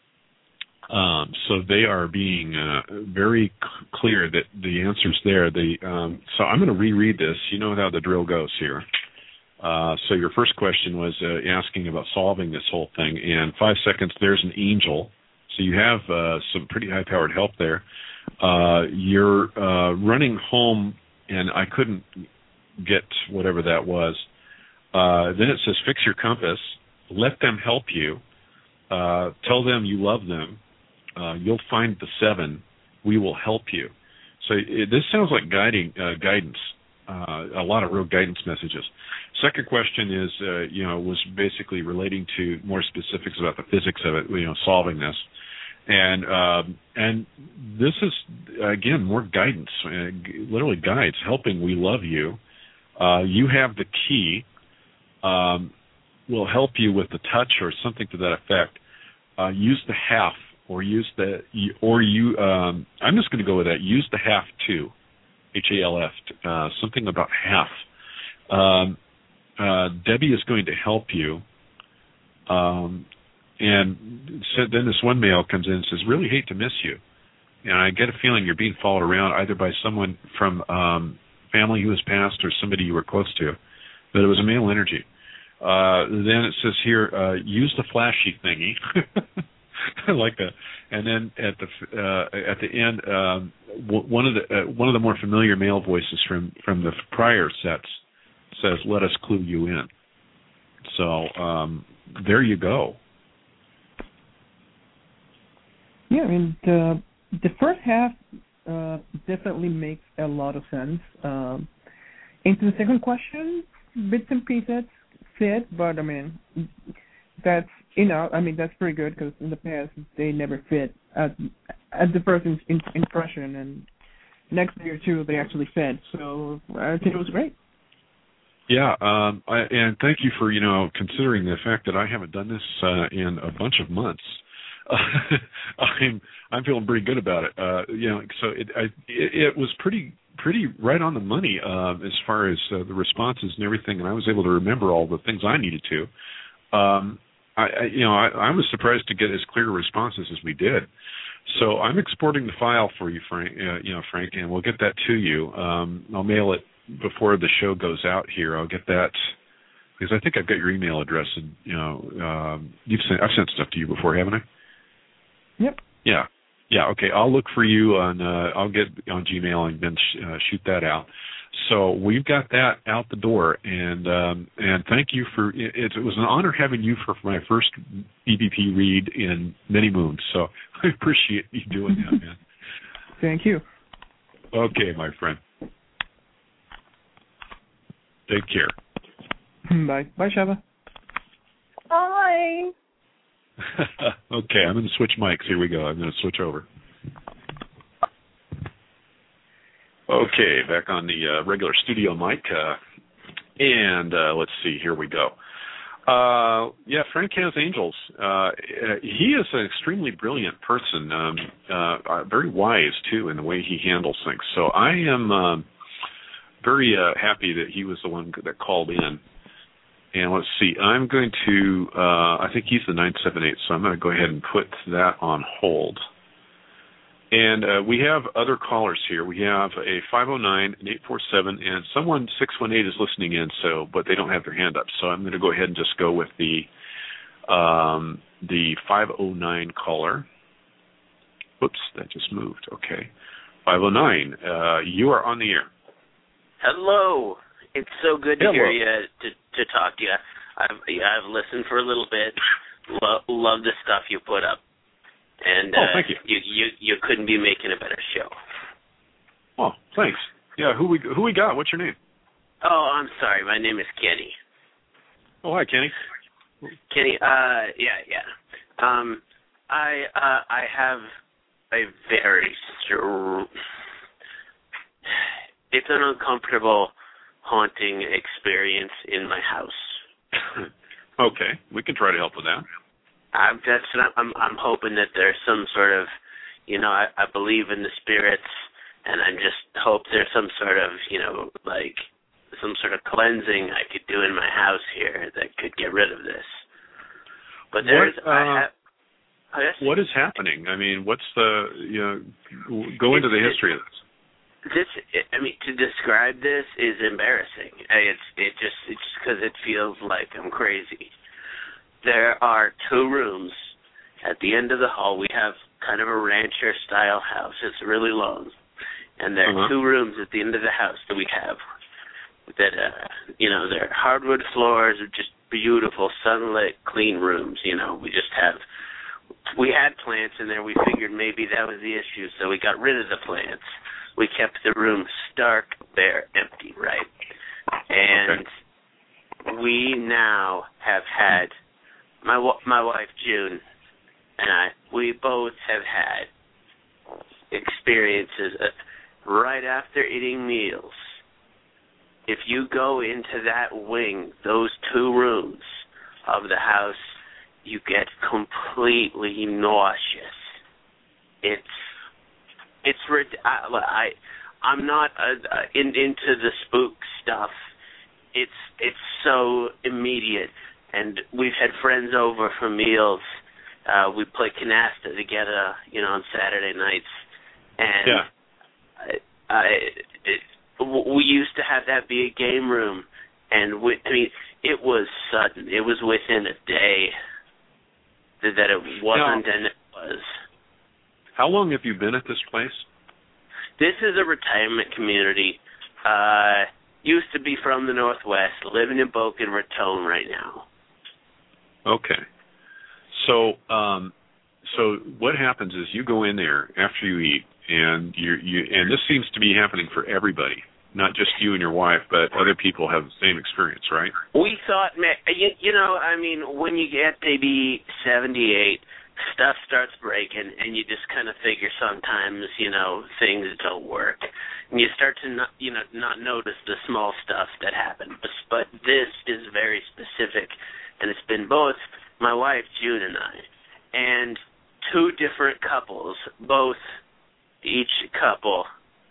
So they are being very clear that the answer's there. So I'm going to reread this. You know how the drill goes here. So your first question was asking about solving this whole thing. And 5 seconds, there's an angel. So you have some pretty high-powered help there. You're running home, and I couldn't get whatever that was. Then it says, fix your compass. Let them help you. Tell them you love them. You'll find the 7. We will help you. So this sounds like guidance, a lot of real guidance messages. Second question is, was basically relating to more specifics about the physics of it, solving this. And this is, again, more guidance, literally guides, helping we love you. You have the key. Will help you with the touch or something to that effect. Use the half, or use the, or you. I'm just going to go with that. Use the half too, HALF. Something about half. Debbie is going to help you. And so then this one male comes in and says, "Really hate to miss you." And I get a feeling you're being followed around either by someone from family who has passed or somebody you were close to, but it was a male energy. Then it says here, use the flashy thingy. I like that. And then at the end, one of the more familiar male voices from the prior sets says, "Let us clue you in." So there you go. Yeah, I mean the first half definitely makes a lot of sense. Into the second question, bits and pieces fit, but I mean that's that's pretty good, because in the past they never fit at the first impression, and next day or two they actually fit. So I think it was great. Yeah, and thank you for considering the fact that I haven't done this in a bunch of months. I'm feeling pretty good about it. So it was pretty right on the money as far as the responses and everything, and I was able to remember all the things I needed to. I was surprised to get as clear responses as we did. So I'm exporting the file for you, Frank. Frank, and we'll get that to you. I'll mail it before the show goes out here. I'll get that because I think I've got your email address, and I've sent stuff to you before, haven't I? Yep. Yeah. Okay. I'll look for you on. I'll get on Gmail and then shoot that out. So we've got that out the door, and thank you for it. It was an honor having you for my first EVP read in many moons. So I appreciate you doing that, man. Thank you. Okay, my friend. Take care. Bye. Bye, Shava. Bye. Okay, I'm going to switch mics. Here we go. I'm going to switch over. Okay, back on the regular studio mic. And let's see. Here we go. Frank has angels. He is an extremely brilliant person, very wise, too, in the way he handles things. So I am very happy that he was the one that called in. And let's see, I'm going to, I think he's the 978, so I'm going to go ahead and put that on hold. And we have other callers here. We have a 509, an 847, and someone 618 is listening in, but they don't have their hand up. So I'm going to go ahead and just go with the 509 caller. Oops, that just moved. Okay. 509, you are on the air. Hello. It's so good to Hello. hear you, to talk to you. I've listened for a little bit. Love the stuff you put up. And thank you. You couldn't be making a better show. Oh, thanks. Yeah, who we got? What's your name? Oh, I'm sorry. My name is Kenny. Oh, hi, Kenny. Kenny, yeah. I have a very it's an uncomfortable, haunting experience in my house. Okay, we can try to help with that. I'm hoping that there's some sort of, I believe in the spirits, and I just hope there's some sort of, like some sort of cleansing I could do in my house here that could get rid of this. But what is happening? I mean, what's the, go into the history of this. To describe this is embarrassing. It's just because it feels like I'm crazy. There are two rooms at the end of the hall. We have kind of a rancher-style house. It's really long. And there are two rooms at the end of the house that we have that, they're hardwood floors, just beautiful, sunlit, clean rooms. We had plants in there. We figured maybe that was the issue, so we got rid of the plants. We kept the room stark, bare, empty, right? And we now have had, my wife, June, and we both have had experiences right after eating meals. If you go into that wing, those two rooms of the house, you get completely nauseous. I'm not into the spook stuff. It's so immediate, and we've had friends over for meals. We play canasta together, on Saturday nights, and we used to have that be a game room, and it was sudden. It was within a day that it wasn't, and it was. How long have you been at this place? This is a retirement community. Used to be from the Northwest, living in Boca Raton right now. Okay. So what happens is you go in there after you eat, and and this seems to be happening for everybody, not just you and your wife, but other people have the same experience, right? We thought, when you get maybe 78, stuff starts breaking, and you just kind of figure sometimes, things don't work. And you start to not notice the small stuff that happened. But this is very specific, and it's been both my wife, June, and I. And two different couples, each couple,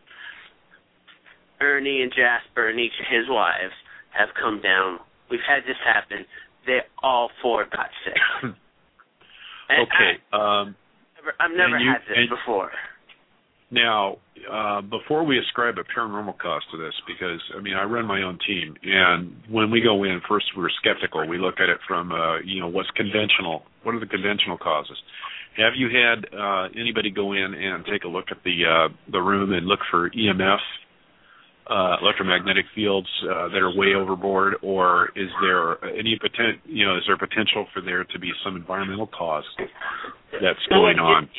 Ernie and Jasper and each of his wives, have come down. We've had this happen. They all four got sick. Okay. I've never had this before. Now, before we ascribe a paranormal cause to this, because, I run my own team, and when we go in, first we're skeptical. We look at it from, what's conventional. What are the conventional causes? Have you had anybody go in and take a look at the room and look for EMF, electromagnetic fields that are way overboard, or is there potential for there to be some environmental cause that's going on?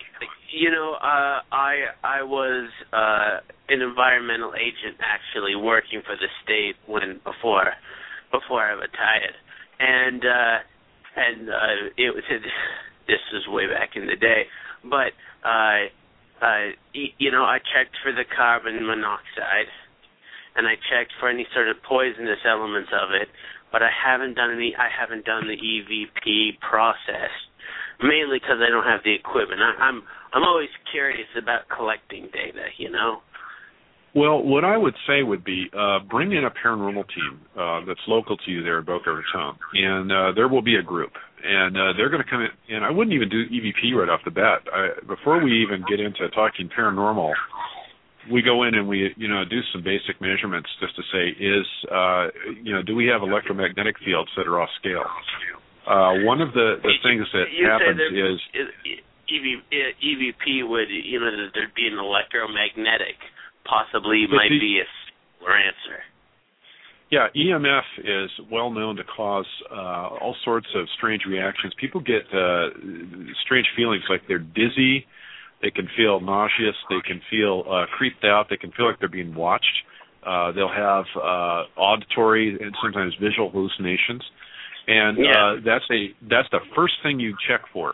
I was an environmental agent actually working for the state before I retired, and it was this was way back in the day, but I checked for the carbon monoxide, and I checked for any sort of poisonous elements of it, but I haven't done the EVP process. Mainly because I don't have the equipment. I'm always curious about collecting data, Well, what I would say would be bring in a paranormal team that's local to you there in Boca Raton, and there will be a group, and they're going to come in. And I wouldn't even do EVP right off the bat. Before we even get into talking paranormal, we go in and we do some basic measurements just to say do we have electromagnetic fields that are off scale? One of the things that happens is EVP would, there'd be an electromagnetic, possibly might be a similar answer. Yeah, EMF is well known to cause all sorts of strange reactions. People get strange feelings like they're dizzy, they can feel nauseous, they can feel creeped out, they can feel like they're being watched. They'll have auditory and sometimes visual hallucinations. And that's the first thing you check for,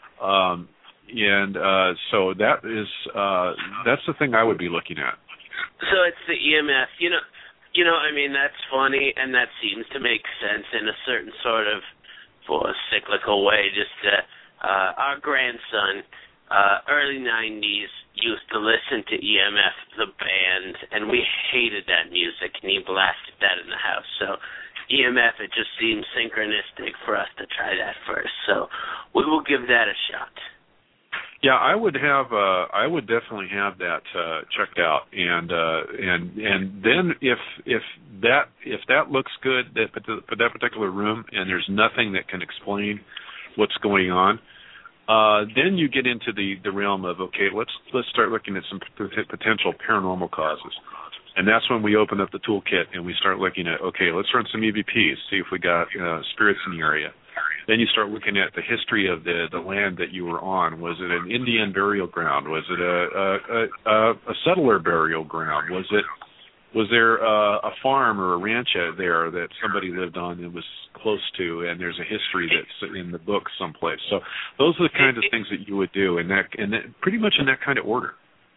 so that's the thing I would be looking at. So it's the EMF, that's funny, and that seems to make sense in a certain sort of cyclical way. Just our grandson, early '90s, used to listen to EMF, the band, and we hated that music, and he blasted that in the house. So EMF, it just seems synchronistic for us to try that first. So we will give that a shot. Yeah, I would definitely have that checked out, and then if that looks good for that particular room, and there's nothing that can explain what's going on, then you get into the realm of let's start looking at some potential paranormal causes. And that's when we open up the toolkit and we start looking at, let's run some EVPs, see if we got spirits in the area. Then you start looking at the history of the land that you were on. Was it an Indian burial ground? Was it a settler burial ground? Was there a farm or a ranch out there that somebody lived on and was close to, and there's a history that's in the book someplace? So those are the kinds of things that you would do, and pretty much in that kind of order.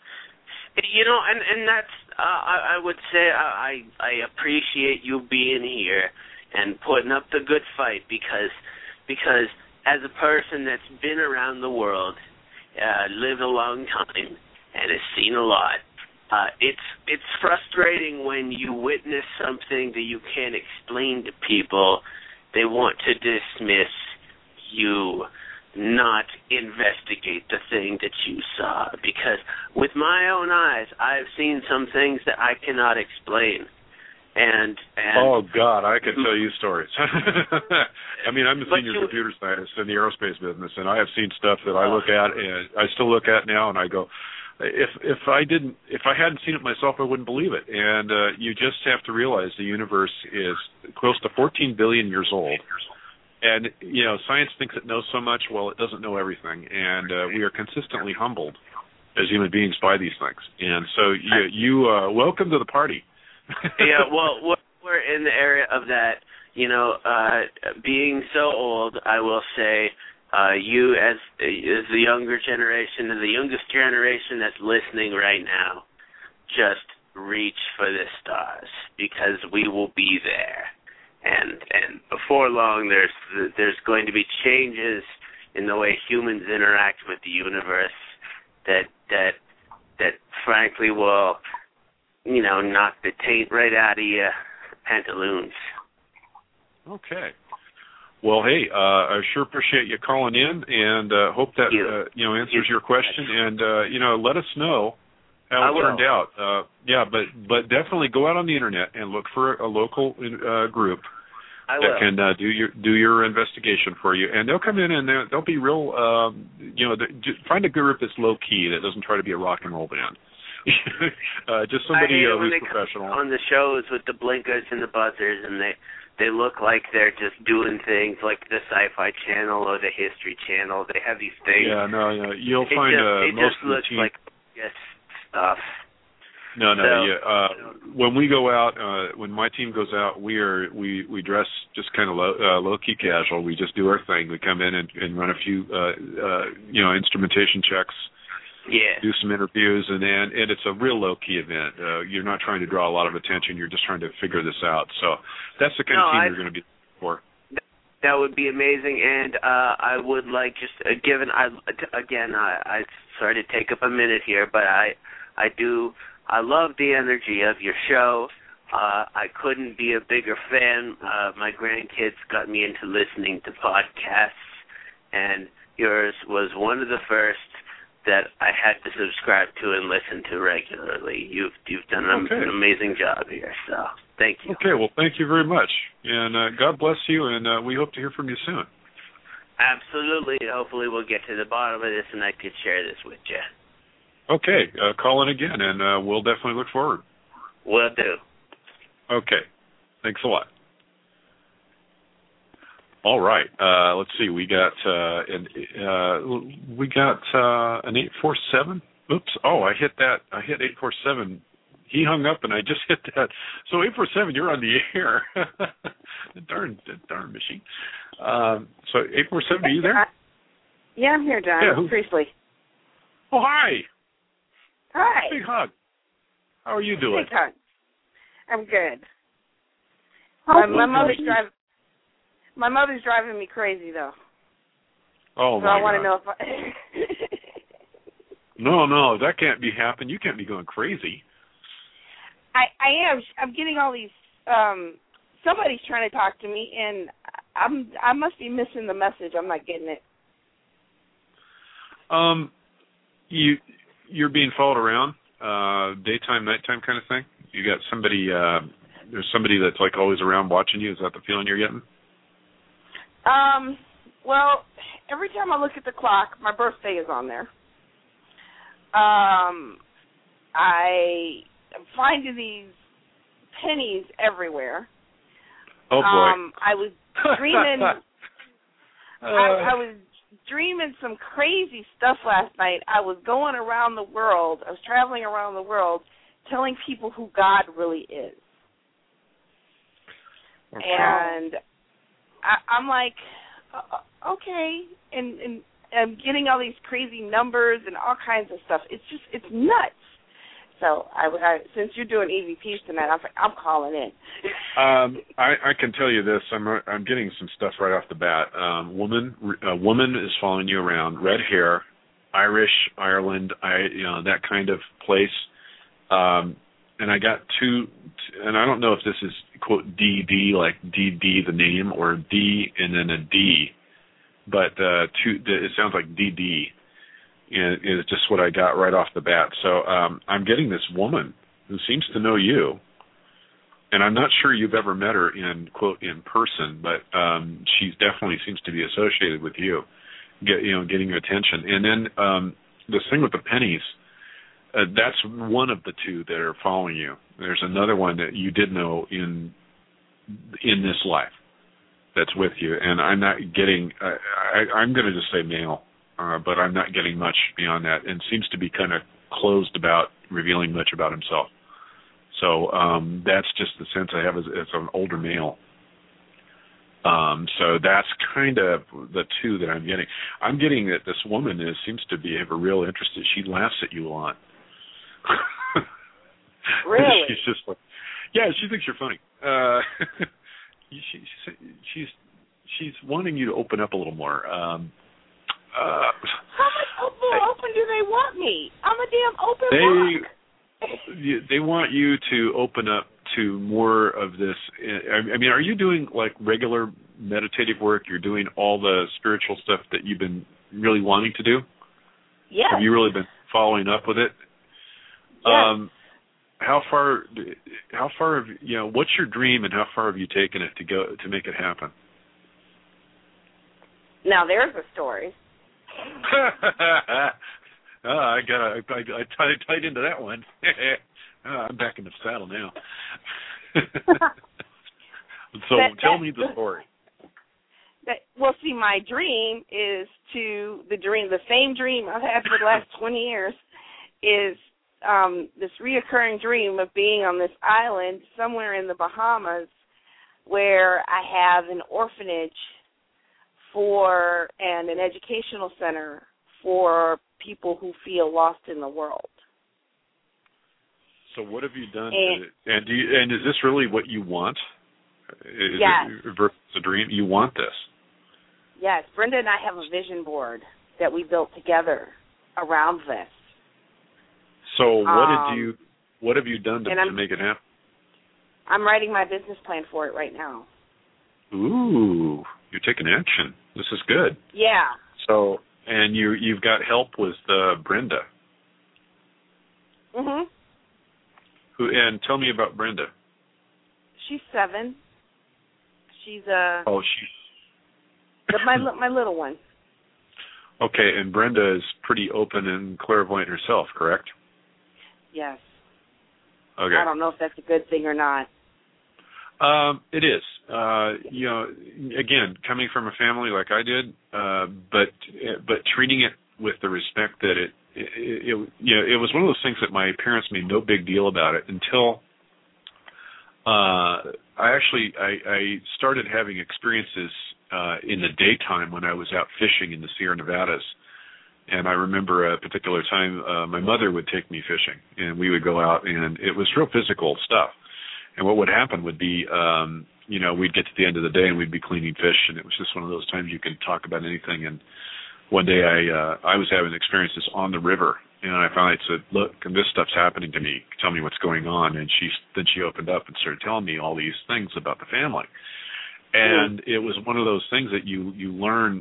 And that's, I would say I appreciate you being here and putting up the good fight because as a person that's been around the world, lived a long time, and has seen a lot, it's frustrating when you witness something that you can't explain to people. They want to dismiss you, not investigate the thing that you saw, because with my own eyes, I've seen some things that I cannot explain. And oh God, I could tell you stories. I'm a senior computer scientist in the aerospace business, and I have seen stuff that I look at, and I still look at now, and I go, if I hadn't seen it myself, I wouldn't believe it. And you just have to realize the universe is close to 14 billion years old. And, science thinks it knows so much. Well, it doesn't know everything. And we are consistently humbled as human beings by these things. And so you welcome to the party. Yeah, well, we're in the area of that, being so old, I will say, you as the younger generation and the youngest generation that's listening right now, just reach for the stars, because we will be there. And before long, there's going to be changes in the way humans interact with the universe that frankly will, knock the taint right out of your pantaloons. Okay. Well, hey, I sure appreciate you calling in, and hope that answers your question. And let us know how it turned out. But definitely go out on the internet and look for a local group that can do your investigation for you, and they'll come in and they'll be real. Find a group that's low key, that doesn't try to be a rock and roll band. Just somebody who's professional. On the shows with the blinkers and the buzzers, and they look like they're just doing things like the Sci-Fi Channel or the History Channel. They have these things. Yeah, no, you'll find most of the team. Like stuff. No. When we go out, when my team goes out, we dress just kind of low key casual. We just do our thing. We come in and run a few instrumentation checks. Yeah. Do some interviews, and it's a real low key event. You're not trying to draw a lot of attention. You're just trying to figure this out. So that's the kind of team you're going to be for. That would be amazing, and I would like just I sorry to take up a minute here, but I love the energy of your show. I couldn't be a bigger fan. My grandkids got me into listening to podcasts, and yours was one of the first that I had to subscribe to and listen to regularly. You've done an amazing job here, so thank you. Okay, well, thank you very much, and God bless you, and we hope to hear from you soon. Absolutely. Hopefully we'll get to the bottom of this, and I could share this with you. Okay, call in again, and we'll definitely look forward. Will do. Okay, thanks a lot. All right, let's see. We got an 847. Oops! Oh, I hit that. I hit 847. He hung up, and I just hit that. So 847, you're on the air. darn machine. So 847, are you there? Yeah, I'm here, John. Yeah, Priestley. Oh, hi. Hi. Big hug. How are you doing? Big hug. I'm good. My mother's driving me crazy, though. Oh, so my I want God. to know if No, that can't be happening. You can't be going crazy. I am. I'm getting all these. Somebody's trying to talk to me, and I must be missing the message. I'm not getting it. You're being followed around, daytime, nighttime kind of thing. You got somebody. There's somebody that's like always around watching you. Is that the feeling you're getting? Well, every time I look at the clock, my birthday is on there. I find these pennies everywhere. Oh boy! I was dreaming. I was dreaming some crazy stuff last night. I was going around the world. I was traveling around the world, telling people who God really is. Okay. And I'm like, okay, and I'm getting all these crazy numbers and all kinds of stuff. It's nuts. So I since you're doing EVPs tonight, I'm calling in. I can tell you this. I'm getting some stuff right off the bat. A woman is following you around. Red hair, Irish, Ireland, that kind of place. And I got two, and I don't know if this is quote DD, like DD the name, or D and then a D, but it sounds like DD. Is just what I got right off the bat. So I'm getting this woman who seems to know you, and I'm not sure you've ever met her in quote in person, but she definitely seems to be associated with you, getting your attention. And then this thing with the pennies, that's one of the two that are following you. There's another one that you did know in this life that's with you, and I'm not getting. I'm going to just say male. But I'm not getting much beyond that, and seems to be kind of closed about revealing much about himself. So that's just the sense I have as an older male. So that's kind of the two that I'm getting. I'm getting that this woman seems to have a real interest. She laughs at you a lot. Really? She's just like, yeah, she thinks you're funny. She's wanting you to open up a little more. How much more open do they want me? I'm a damn open book. They want you to open up to more of this. I mean, are you doing like regular meditative work? You're doing all the spiritual stuff that you've been really wanting to do? Yes. Have you really been following up with it? Yes. How far have what's your dream and how far have you taken it to make it happen? Now there's a story. I tied into that one. I'm back in the saddle now. So tell me the story. Well, see, my dream is the same dream I've had for the last 20 years is this reoccurring dream of being on this island somewhere in the Bahamas where I have an orphanage and an educational center for people who feel lost in the world. So what have you done? And is this really what you want? Yes. Versus a dream? You want this? Yes. Brenda and I have a vision board that we built together around this. So what have you done to make it happen? I'm writing my business plan for it right now. Ooh, you're taking action. This is good. Yeah. So, and you've got help with Brenda. Mhm. And tell me about Brenda. She's 7. She's my little one. Okay, and Brenda is pretty open and clairvoyant herself, correct? Yes. Okay. I don't know if that's a good thing or not. It is. Again, coming from a family like I did, but treating it with the respect that it was one of those things that my parents made no big deal about it until I started having experiences in the daytime when I was out fishing in the Sierra Nevadas. And I remember a particular time my mother would take me fishing, and we would go out, and it was real physical stuff. And what would happen would be, we'd get to the end of the day, and we'd be cleaning fish, and it was just one of those times you could talk about anything. And one day I was having experiences on the river, and I finally said, look, this stuff's happening to me. Tell me what's going on. And she opened up and started telling me all these things about the family. And it was one of those things that you learn,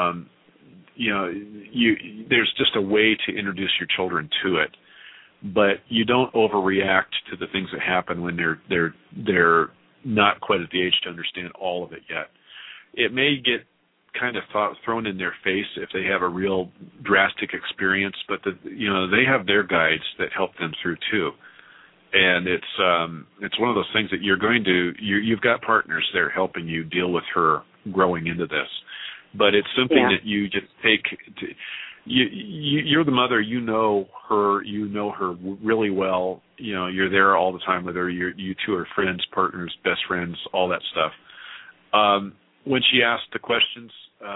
there's just a way to introduce your children to it, but you don't overreact to the things that happen when they're not quite at the age to understand all of it yet. It may get kind of thrown in their face if they have a real drastic experience, but they have their guides that help them through too. And it's one of those things that you've got partners there helping you deal with her growing into this. But it's something that you just take. You're the mother. You know her really well. You're there all the time with her. You two are friends, partners, best friends, all that stuff. When she asks the questions,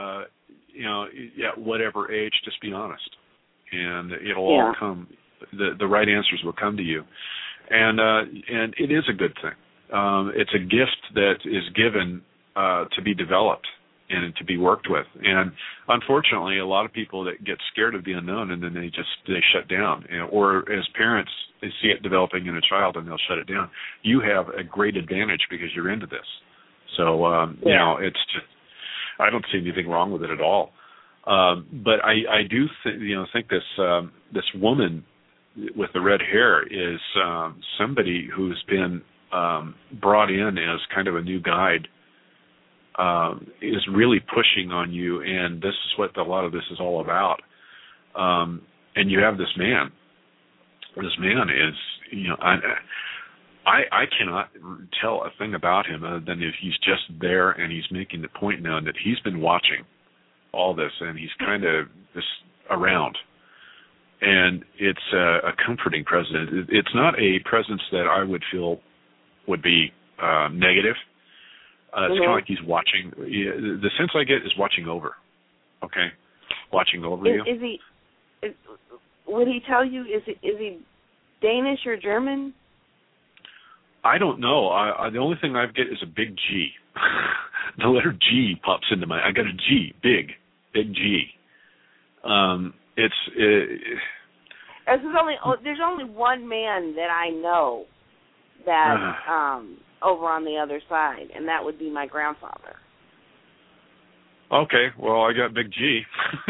at whatever age, just be honest, and it'll all come. The right answers will come to you, and it is a good thing. It's a gift that is given to be developed and to be worked with. And unfortunately, a lot of people that get scared of the unknown and then they shut down. Or as parents, they see it developing in a child and they'll shut it down. You have a great advantage because you're into this. So, it's just, I don't see anything wrong with it at all. But I do think this woman with the red hair is somebody who's been brought in as kind of a new guide. Is really pushing on you, and this is what a lot of this is all about. And you have this man. This man is, I cannot tell a thing about him other than if he's just there and he's making the point now that he's been watching all this, and he's kind of just around. And it's a comforting presence. It's not a presence that I would feel would be negative. It's kind of like he's watching. The sense I get is watching over. Okay, watching over you. Is he? Would he tell you? Is he Danish or German? I don't know. The only thing I get is a big G. The letter G pops into my. I got a G, big G. There's only one man that I know that over on the other side, and that would be my grandfather. Okay, well, I got Big G.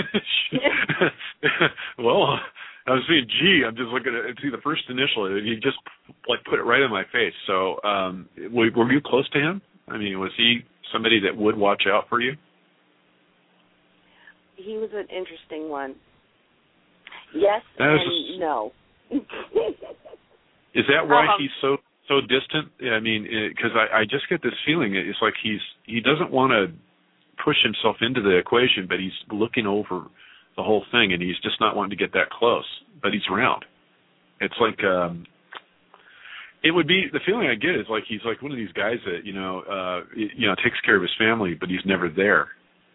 Well, I was saying G. I'm just looking at see the first initial. You just put it right in my face. So, were you close to him? I mean, was he somebody that would watch out for you? He was an interesting one. Yes and no. Is that why he's so distant? I mean, because I just get this feeling it's like he doesn't want to push himself into the equation, but he's looking over the whole thing, and he's just not wanting to get that close. But he's around. It's like it would be the feeling I get is like he's like one of these guys that takes care of his family, but he's never there.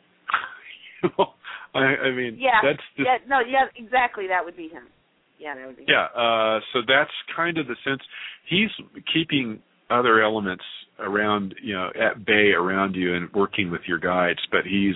I mean, that's just, exactly. That would be him. Yeah, that would be him. Yeah, so that's kind of the sense. He's keeping other elements around, at bay around you and working with your guides, but he's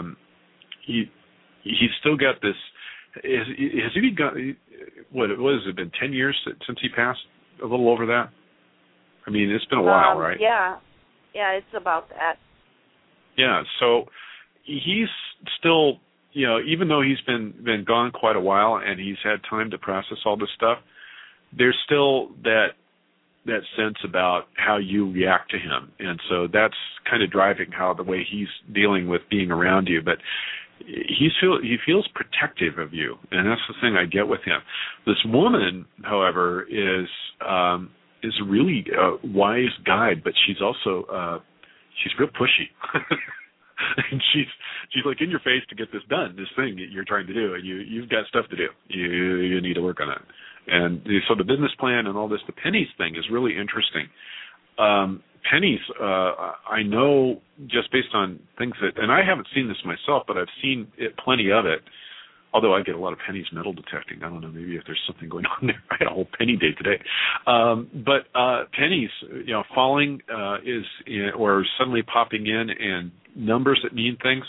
still got this. Has he got what has it been 10 years since he passed? A little over that. I mean, it's been a while, right? Yeah, it's about that. Yeah, so he's still, even though he's been gone quite a while and he's had time to process all this stuff, there's still that sense about how you react to him. And so that's kind of driving the way he's dealing with being around you. But he feels protective of you, and that's the thing I get with him. This woman, however, is a really wise guide, but she's also she's real pushy. And she's like in your face to get this done, this thing that you're trying to do, and you've got stuff to do. You need to work on it. And so the business plan and all this, the pennies thing is really interesting. Pennies, I know just based on things that, and I haven't seen this myself, but I've seen plenty of it. Although I get a lot of pennies metal detecting. I don't know, maybe if there's something going on there. I had a whole penny day today. But pennies, falling or suddenly popping in, and numbers that mean things.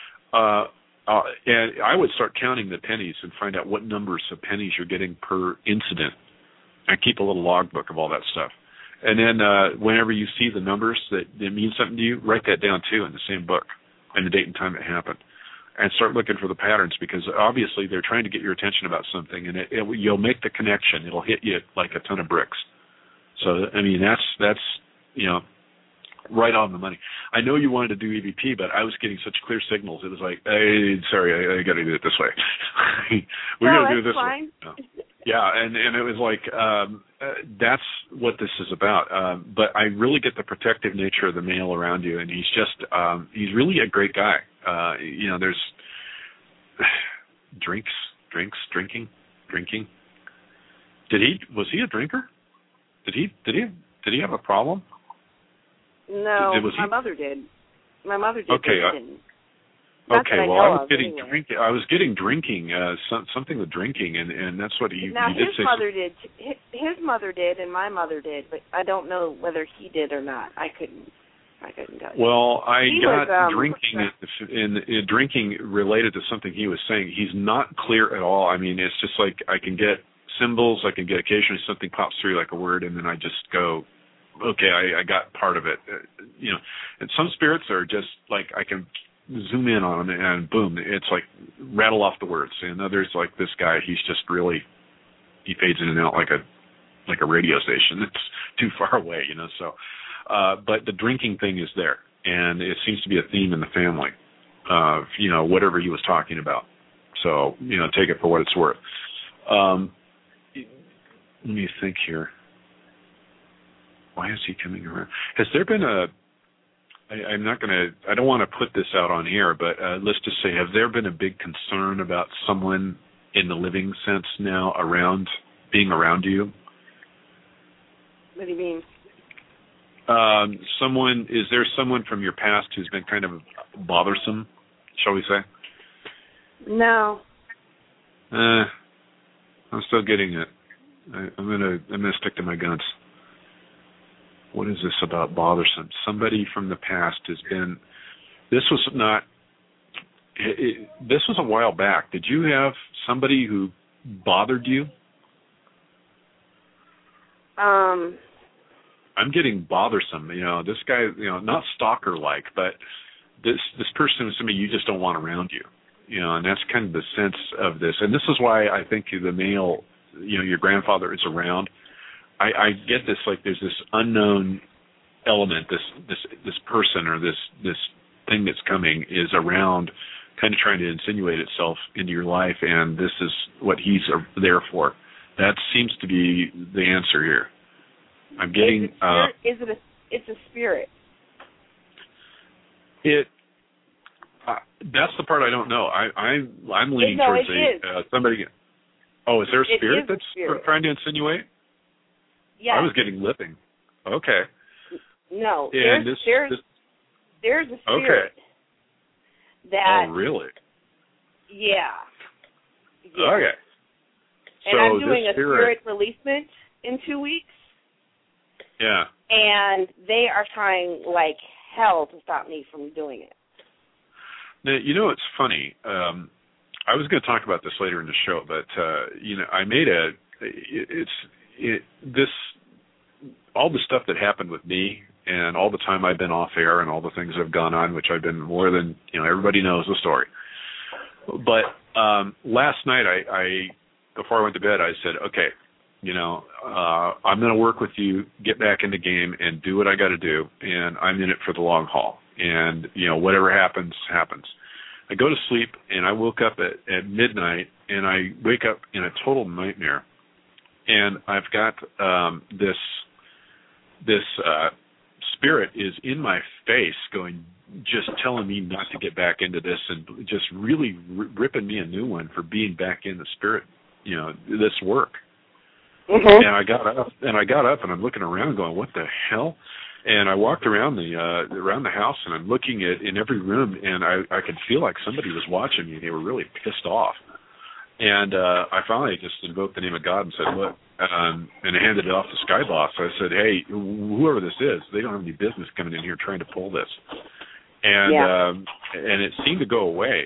And I would start counting the pennies and find out what numbers of pennies you're getting per incident. I keep a little logbook of all that stuff. And then whenever you see the numbers that mean something to you, write that down too in the same book and the date and time it happened. And start looking for the patterns, because obviously they're trying to get your attention about something, and you'll make the connection. It'll hit you like a ton of bricks. So, I mean, that's right on the money. I know you wanted to do EVP, but I was getting such clear signals. It was like, hey, sorry, I got to do it this way. We're going to do it this way. No. Yeah, and it was like that's what this is about. But I really get the protective nature of the male around you, and he's just he's really a great guy. There's drinking. Was he a drinker? Did he have a problem? No, my mother did. My mother did. Okay. Okay, well, I was getting drinking, something with drinking, and that's what he did say. His mother did, and my mother did, but I don't know whether he did or not. I couldn't tell you. Well, I got drinking, and drinking related to something he was saying. He's not clear at all. I mean, it's just like I can get symbols, I can get occasionally something pops through like a word, and then I just go, okay, I got part of it. And some spirits are just like I can zoom in on them and boom, it's like rattle off the words. And others, like this guy, he's just really, he fades in and out like a radio station that's too far away, so but the drinking thing is there, and it seems to be a theme in the family of whatever he was talking about. So take it for what it's worth. Let me think here. Why is he coming around? Has there been I don't want to put this out on air, but let's just say, have there been a big concern about someone in the living sense now being around you? What do you mean? Is there someone from your past who's been kind of bothersome, shall we say? No. I'm still getting it. I'm gonna stick to my guns. What is this about bothersome? Somebody from the past has been. This was not. this was a while back. Did you have somebody who bothered you? I'm getting bothersome. This guy, not stalker-like, but this person is somebody you just don't want around you. And that's kind of the sense of this. And this is why I think the male, your grandfather is around. I get this, like there's this unknown element, this person or this thing that's coming is around, kind of trying to insinuate itself into your life, and this is what he's there for. That seems to be the answer here. I'm getting. It's a spirit. That's the part I don't know. I'm leaning towards somebody. Oh, is there a spirit that's trying to insinuate? Yeah. I was getting living. Okay. No, and there's a spirit. Okay. That. Oh, really? Yeah. Okay. And I'm doing a spirit releasement in 2 weeks. Yeah. And they are trying like hell to stop me from doing it. Now, it's funny. I was going to talk about this later in the show, but I made all the stuff that happened with me and all the time I've been off air and all the things that have gone on, which I've been more than, everybody knows the story. But last night, before I went to bed, I said, okay, I'm going to work with you, get back in the game, and do what I got to do, and I'm in it for the long haul. And, whatever happens, happens. I go to sleep, and I woke up at midnight, and I wake up in a total nightmare. And I've got this spirit is in my face just telling me not to get back into this and just really ripping me a new one for being back in the spirit, this work. Mm-hmm. And I got up and I'm looking around going, what the hell? And I walked around the house and I'm looking in every room and I could feel like somebody was watching me and they were really pissed off. And I finally just invoked the name of God and said, look, and I handed it off to Sky Boss. I said, hey, whoever this is, they don't have any business coming in here trying to pull this. And and it seemed to go away.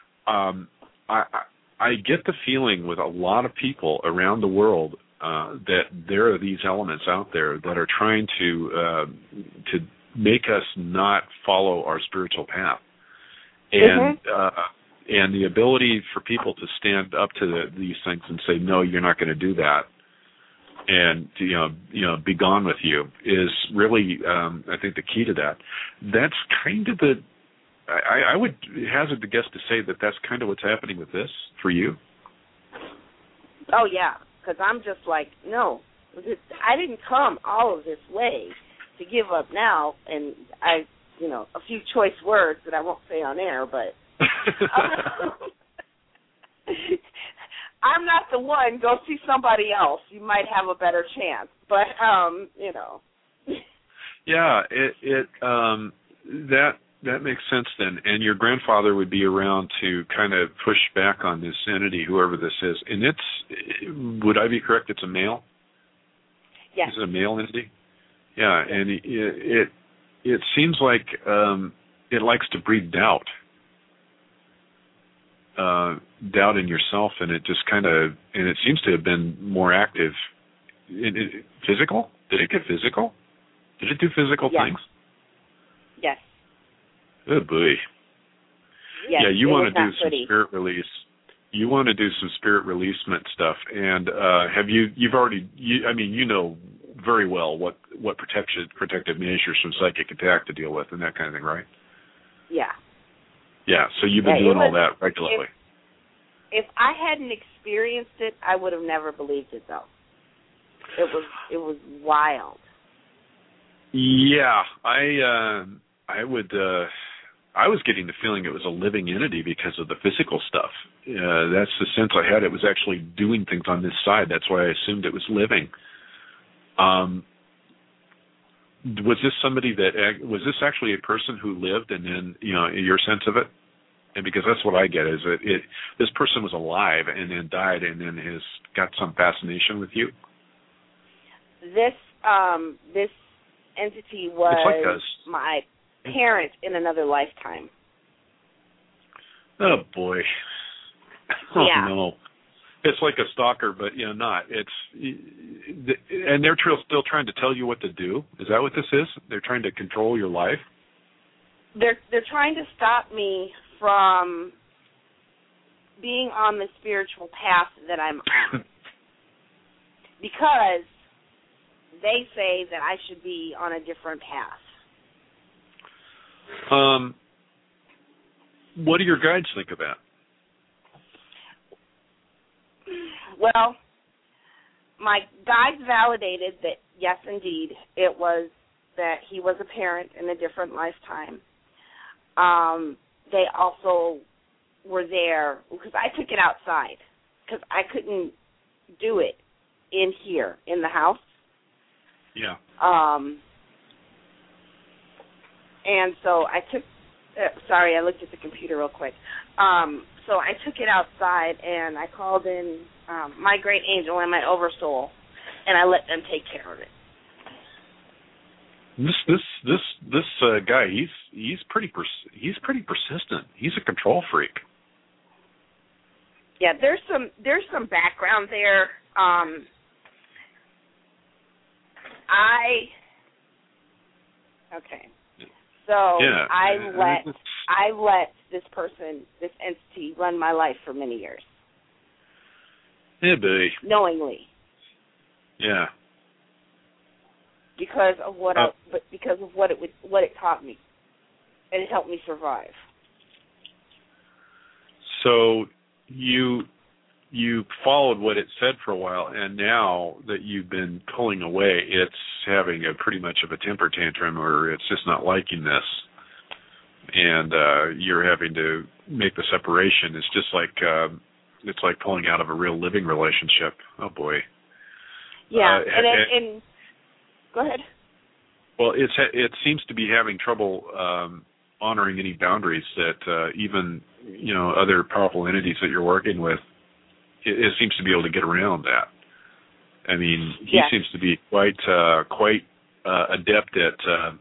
I get the feeling with a lot of people around the world that there are these elements out there that are trying to make us not follow our spiritual path. And and the ability for people to stand up to these things and say, no, you're not going to do that, and be gone with you is really, I think, the key to that. That's kind of I would hazard the guess to say that that's kind of what's happening with this for you. Oh, yeah, because I'm just like, no, I didn't come all of this way to give up now, and a few choice words that I won't say on air, but I'm not the one. Go see somebody else. You might have a better chance, but Yeah, that makes sense then. And your grandfather would be around to kind of push back on this entity, whoever this is. And would I be correct? It's a male. Yes. Is it a male entity? Yeah, and it seems like it likes to breed doubt. Doubt in yourself, and it just and it seems to have been more active. Physical? Did it get physical? Did it do physical things? Yes. Oh boy. Yes, yeah, you want to do some pretty. Spirit release. You want to do some spirit releasement stuff, and have you've already? You know very well what protective measures from psychic attack to deal with and that kind of thing, right? Yeah. Yeah, so you've been doing all that regularly. If I hadn't experienced it, I would have never believed it, though. It was wild. Yeah, I would. I was getting the feeling it was a living entity because of the physical stuff. That's the sense I had. It was actually doing things on this side. That's why I assumed it was living. Was this somebody was this actually a person who lived, and then your sense of it? And because that's what I get is that this person was alive and then died and then has got some fascination with you. This entity was my parent in another lifetime. Oh boy. Oh Yeah. no. It's like a stalker, but not. And they're still trying to tell you what to do. Is that what this is? They're trying to control your life. They're trying to stop me from being on the spiritual path that I'm on, because they say that I should be on a different path. What do your guides think of that? Well, my guides validated that, yes, indeed, it was that he was a parent in a different lifetime. They also were there because I took it outside because I couldn't do it in here in the house. Yeah. And so I took sorry, I looked at the computer real quick. So I took it outside, and I called in my great angel and my oversoul, and I let them take care of it. This guy, he's pretty persistent. He's a control freak. Yeah, there's some background there. Okay. So yeah. I let this person, this entity, run my life for many years. Yeah, buddy. Knowingly. Yeah. Because of what it taught me, and it helped me survive. So you followed what it said for a while, and now that you've been pulling away, it's having a pretty much of a temper tantrum, or it's just not liking this, and you're having to make the separation. It's just like it's like pulling out of a real living relationship. Oh boy. Yeah, and go ahead. Well, it seems to be having trouble honoring any boundaries that even other powerful entities that you're working with. It seems to be able to get around that. I mean, he seems to be quite adept at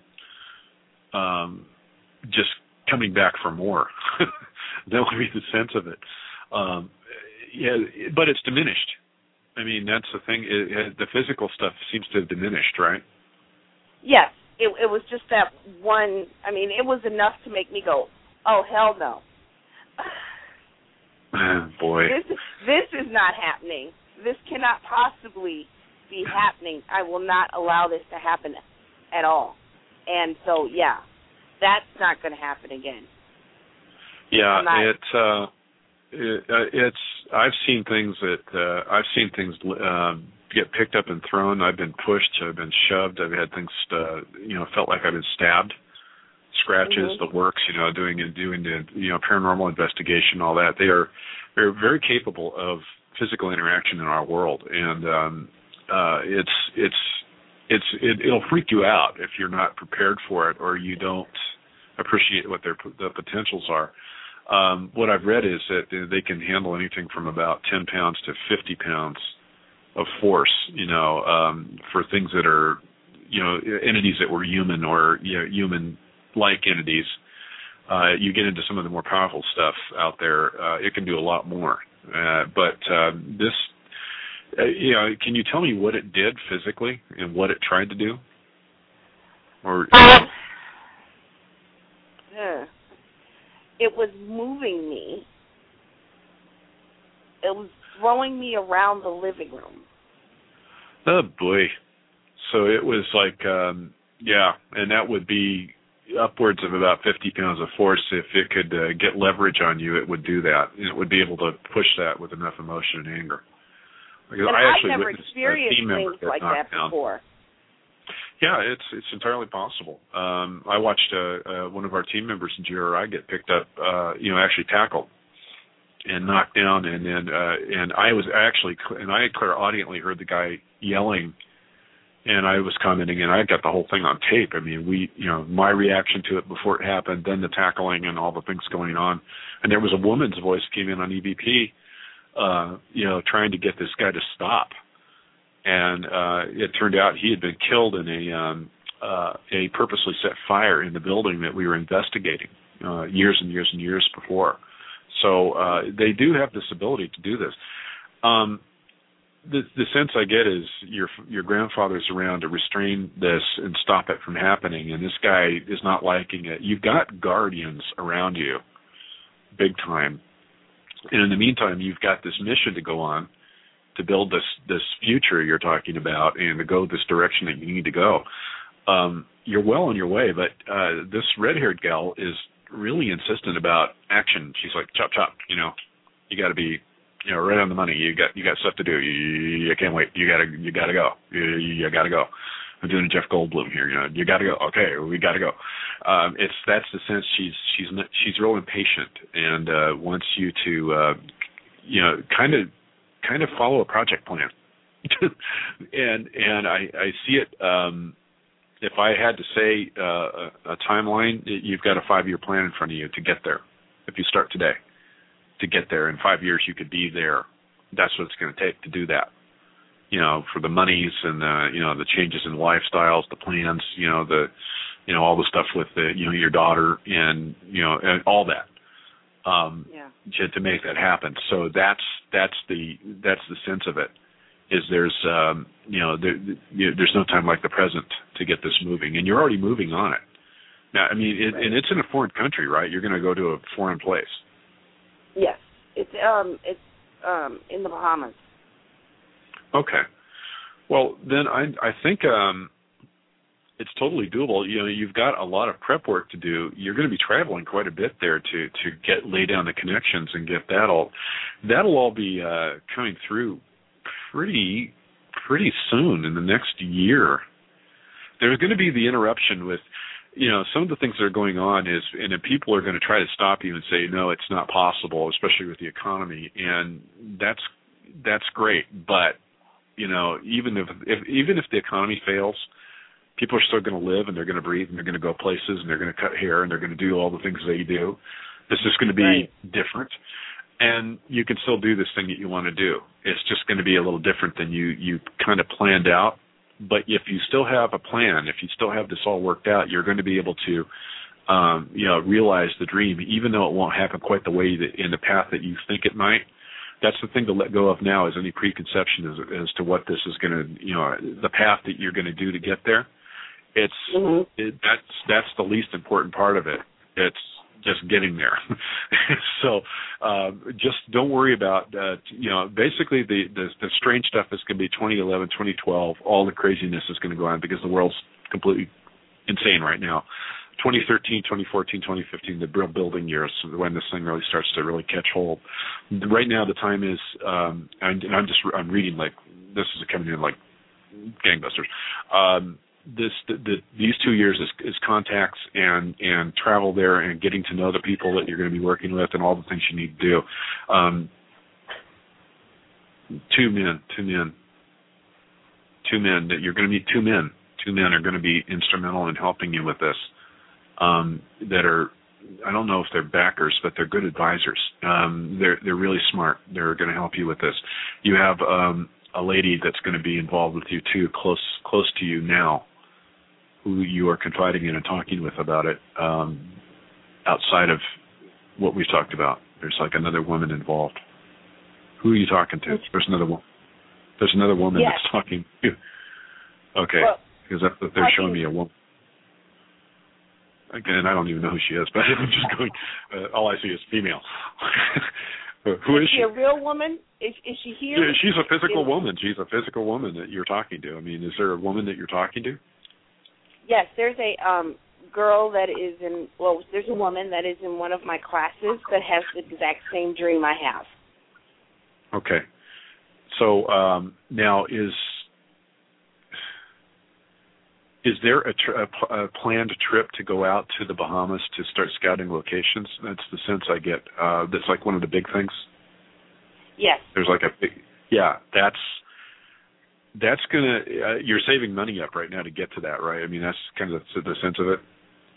just coming back for more. That would be the sense of it. But it's diminished. I mean, that's the thing. The physical stuff seems to have diminished, right? Yes. It was just that one. I mean, it was enough to make me go, oh, hell no. Boy. This is not happening. This cannot possibly be happening. I will not allow this to happen at all. And so, yeah, that's not going to happen again. Yeah, it's. I've seen things get picked up and thrown. I've been pushed. I've been shoved. I've had things, felt like I've been stabbed. Scratches, the works, doing the paranormal investigation, all that. They're very capable of physical interaction in our world, and it'll freak you out if you're not prepared for it or you don't appreciate what the potentials are. What I've read is that they can handle anything from about 10 pounds to 50 pounds of force, for things that are, entities that were human or human-like entities. You get into some of the more powerful stuff out there, it can do a lot more. But this, can you tell me what it did physically and what it tried to do? Or it was moving me. It was throwing me around the living room. Oh, boy. So it was like, and that would be upwards of about 50 pounds of force. If it could get leverage on you, it would do that. And it would be able to push that with enough emotion and anger. Because I've never experienced things like that before. Yeah, it's entirely possible. I watched one of our team members in GRI get picked up, actually tackled and knocked down, and then I clairaudiently heard the guy yelling, and I was commenting, and I got the whole thing on tape. I mean, my reaction to it before it happened, then the tackling and all the things going on, and there was a woman's voice came in on EVP, trying to get this guy to stop. And it turned out he had been killed in a purposely set fire in the building that we were investigating years and years and years before. So they do have this ability to do this. The sense I get is your grandfather's around to restrain this and stop it from happening, and this guy is not liking it. You've got guardians around you, big time. And in the meantime, you've got this mission to go on to build this future you're talking about and to go this direction that you need to go. You're well on your way, but this red-haired gal is really insistent about action. She's like, chop, chop, you got to be, right on the money. You got stuff to do. You can't wait. You gotta go. You gotta go. I'm doing a Jeff Goldblum here. You gotta go. Okay, we gotta go. That's the sense. She's real impatient and wants you to, kind of follow a project plan. and I see it. If I had to say a timeline, you've got a 5-year plan in front of you to get there. If you start today, to get there in 5 years, you could be there. That's what it's going to take to do that. For the monies and the changes in lifestyles, the plans, all the stuff with your daughter and and all that. To make that happen. So that's the sense of it. Is there's there's no time like the present to get this moving, and you're already moving on it. Now, I mean, and it's in a foreign country, right? You're going to go to a foreign place. Yes, it's in the Bahamas. Okay, well then I think it's totally doable. You've got a lot of prep work to do. You're going to be traveling quite a bit there to lay down the connections and get that all. That'll all be coming through pretty soon in the next year. There's going to be the interruption with, some of the things that are going on is, and then people are going to try to stop you and say, no, it's not possible, especially with the economy, and that's great. But even if the economy fails, people are still going to live and they're going to breathe and they're going to go places and they're going to cut hair and they're going to do all the things they do. This is going to be different. And you can still do this thing that you want to do. It's just going to be a little different than you kind of planned out. But if you still have a plan, if you still have this all worked out, you're going to be able to, realize the dream, even though it won't happen quite the way that in the path that you think it might. That's the thing to let go of now, is any preconception as to what this is going to, the path that you're going to do to get there. That's the least important part of it. It's just getting there. So just don't worry about basically the strange stuff is going to be 2011, 2012. All the craziness is going to go on because the world's completely insane right now. 2013, 2014, 2015, the real building years, when this thing really starts to really catch hold. Right now, the time is, I'm reading like this is coming in like gangbusters. These 2 years is contacts and travel there and getting to know the people that you're going to be working with and all the things you need to do. Two men that you're going to meet. Two men are going to be instrumental in helping you with this. That are, I don't know if they're backers, but they're good advisors. They're really smart. They're going to help you with this. You have a lady that's going to be involved with you too, close to you now, who you are confiding in and talking with about it. Outside of what we've talked about, there's like another woman involved. Who are you talking to? There's another woman. There's another woman that's talking to you. Okay, because they're showing me a woman. Again, I don't even know who she is, but I'm just going. All I see is female. Who is she? A real woman? Is she here? Yeah, she's a physical woman. She's a physical woman that you're talking to. I mean, is there a woman that you're talking to? Yes, there's a girl that is in. Well, there's a woman that is in one of my classes that has the exact same dream I have. Okay, so now is there a planned trip to go out to the Bahamas to start scouting locations? That's the sense I get. That's like one of the big things. Yes. There's like a big, that's gonna. You're saving money up right now to get to that, right? I mean, that's kind of the sense of it.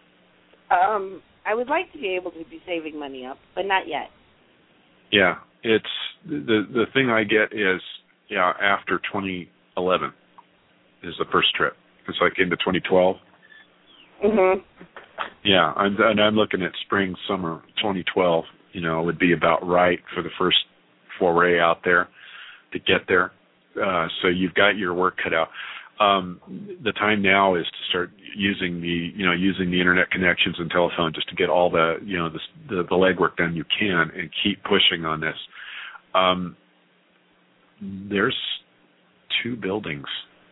I would like to be able to be saving money up, but not yet. Yeah, it's the thing I get is after 2011 is the first trip. It's like into 2012. Mhm. Yeah, I'm looking at spring, summer 2012 would be about right for the first foray out there to get there. So you've got your work cut out. The time now is to start using the internet connections and telephone just to get all the legwork done you can, and keep pushing on this. There's two buildings.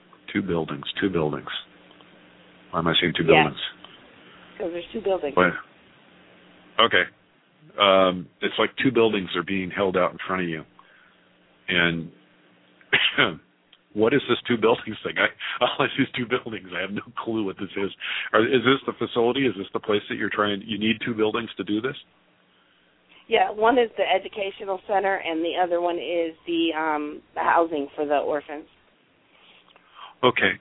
Why am I saying two buildings? Because there's two buildings. What? Okay. It's like two buildings are being held out in front of you. And what is this two buildings thing? All I see is two buildings. I have no clue what this is. Is this the facility? Is this the place that you need two buildings to do this? Yeah, one is the educational center, and the other one is the housing for the orphans. Okay.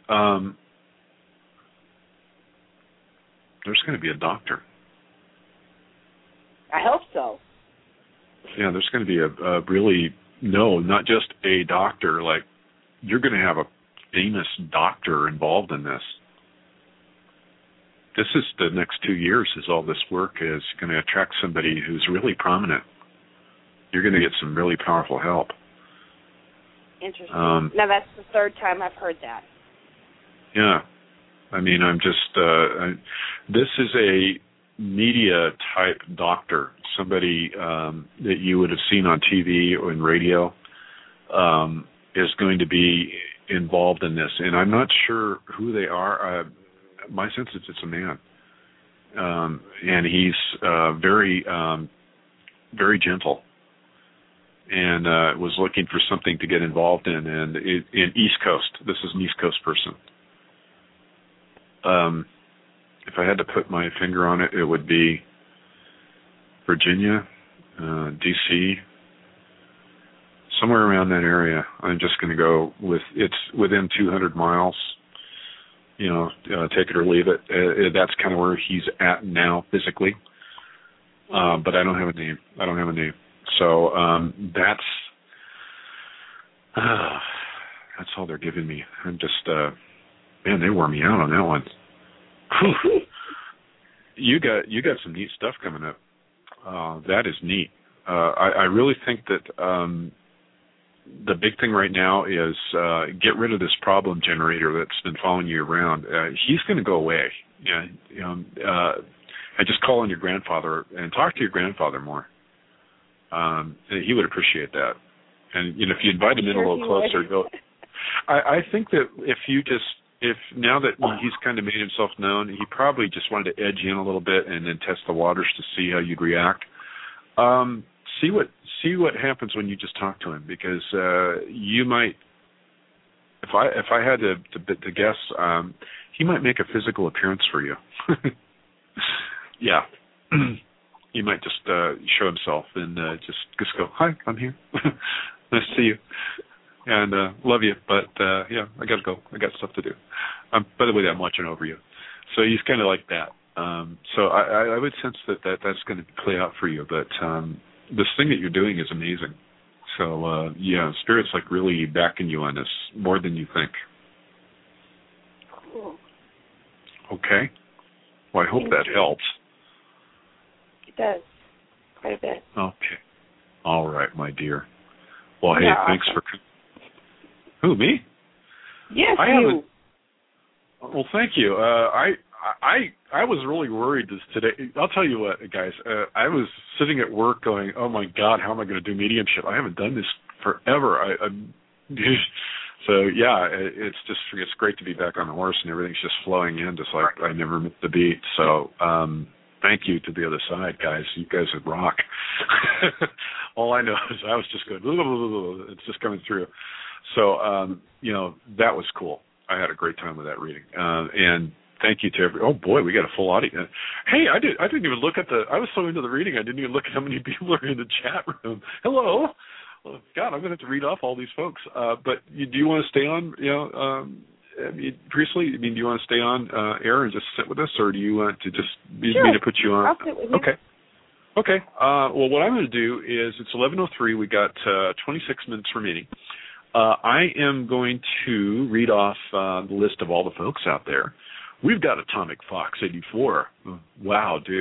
There's going to be a doctor. I hope so. Yeah, there's going to be not just a doctor. Like, you're going to have a famous doctor involved in this. This is the next 2 years as all this work is going to attract somebody who's really prominent. You're going to get some really powerful help. Interesting. Now, that's the third time I've heard that. Yeah. I mean, this is a media-type doctor, somebody that you would have seen on TV or in radio, is going to be involved in this. And I'm not sure who they are. My sense is it's a man. And he's very, very gentle. And was looking for something to get involved in. And in East Coast, this is an East Coast person. If I had to put my finger on it, it would be Virginia, D.C., somewhere around that area. I'm just going to go with it's within 200 miles. Take it or leave it. That's kind of where he's at now physically. But I don't have a name. So that's all they're giving me. I'm just, man, they wore me out on that one. You got some neat stuff coming up. That is neat. I really think that the big thing right now is get rid of this problem generator that's been following you around. He's going to go away. I just call on your grandfather and talk to your grandfather more. He would appreciate that. And if you invite him in a little closer, I think that if now that he's kind of made himself known, he probably just wanted to edge in a little bit and then test the waters to see how you'd react. See what happens when you just talk to him, because you might, if I had to guess, he might make a physical appearance for you. Yeah. He might just show himself and just go, "Hi, I'm here. Nice to see you. And love you, but yeah, I got to go. I got stuff to do. By the way, I'm watching over you." So he's kind of like that. So I would sense that's going to play out for you. But this thing that you're doing is amazing. So yeah, Spirit's like really backing you on this more than you think. Cool. Okay. Well, I hope that helps. It does. Quite a bit. Okay. All right, my dear. Well, hey, Yeah, thanks awesome. for... Who, me? Yes, you. Well, thank you. I was really worried today. I'll tell you what, guys. I was sitting at work going, "Oh my God, how am I going to do mediumship? I haven't done this forever." So yeah, it's great to be back on the horse and everything's just flowing in, just like I never missed a beat. So thank you to the other side, guys. You guys would rock. All I know is I was just going, it's just coming through. So that was cool. I had a great time with that reading, and thank you to oh boy, we got a full audience. Hey, I didn't even look at I was so into the reading, I didn't even look at how many people are in the chat room. Hello. Oh, God, I'm going to have to read off all these folks. But do you want to stay on, Priestley? Do you want to stay on air and just sit with us, or do you want to just me to put you on? I'll sit with you. Okay. Well, what I'm going to do is it's 11:03. We got 26 minutes remaining. I am going to read off the list of all the folks out there. We've got Atomic Fox 84. Wow, dude.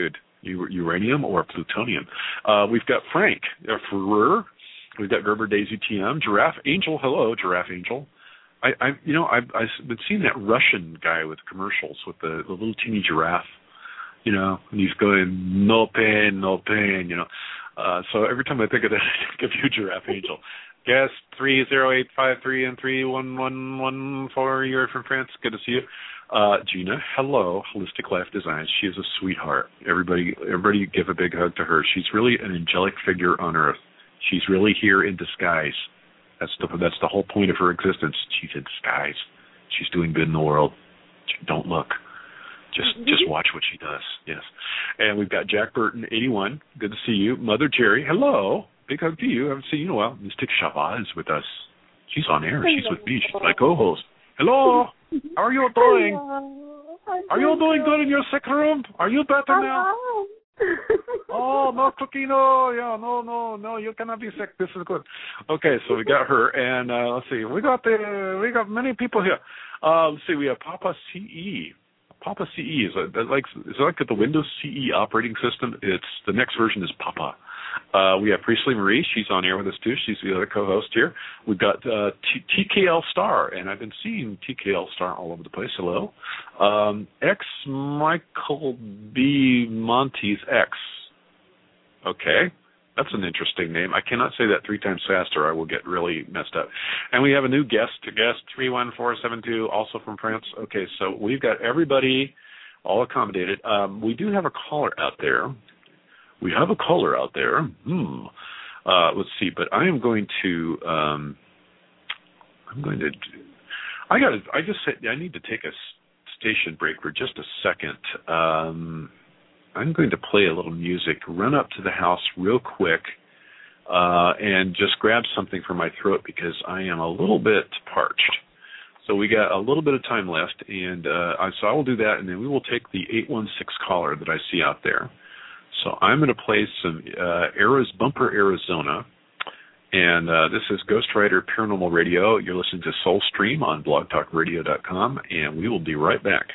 uranium or plutonium. We've got Frank Ferrer. We've got Gerber Daisy TM. Giraffe Angel. Hello, Giraffe Angel. I've been seeing that Russian guy with commercials with the little teeny giraffe, and he's going, no pain, no pain, So every time I think of that, I think of you, Giraffe Angel. Guest 30853 and 3114, you're from France. Good to see you. Gina, hello, Holistic Life Designs. She is a sweetheart. Everybody give a big hug to her. She's really an angelic figure on earth. She's really here in disguise. That's the whole point of her existence. She's in disguise. She's doing good in the world. Don't look. Just watch what she does. Yes. And we've got Jack Burton, 81. Good to see you. Mother Jerry, hello. Big hug to you. Haven't seen you in a while. Mystic Chavez is with us. She's on air. She's with me. She's my co-host. Hello. How are you doing? Are you doing good in your sick room? Are you better now? Oh, no, cookie, no. Yeah, no. You cannot be sick. This is good. Okay, so we got her, and let's see. We got many people here. Let's see. We have Papa CE. Papa CE is like the Windows CE operating system. It's the next version is Papa. We have Priestley Marie. She's on air with us too. She's the other co-host here. We've got TKL Star, and I've been seeing TKL Star all over the place. Hello. X Michael B. Montes X. Okay. That's an interesting name. I cannot say that 3 times fast or I will get really messed up. And we have a new guest 31472, also from France. Okay, so we've got everybody all accommodated. We do have a caller out there. Let's see, but I am going to I need to take a station break for just a second. I'm going to play a little music, run up to the house real quick, and just grab something for my throat because I am a little bit parched. So we got a little bit of time left, and so I will do that, and then we will take the 816 caller that I see out there. So I'm going to play some Bumper Arizona, and this is Ghost Rider Paranormal Radio. You're listening to Soulstream on blogtalkradio.com, and we will be right back.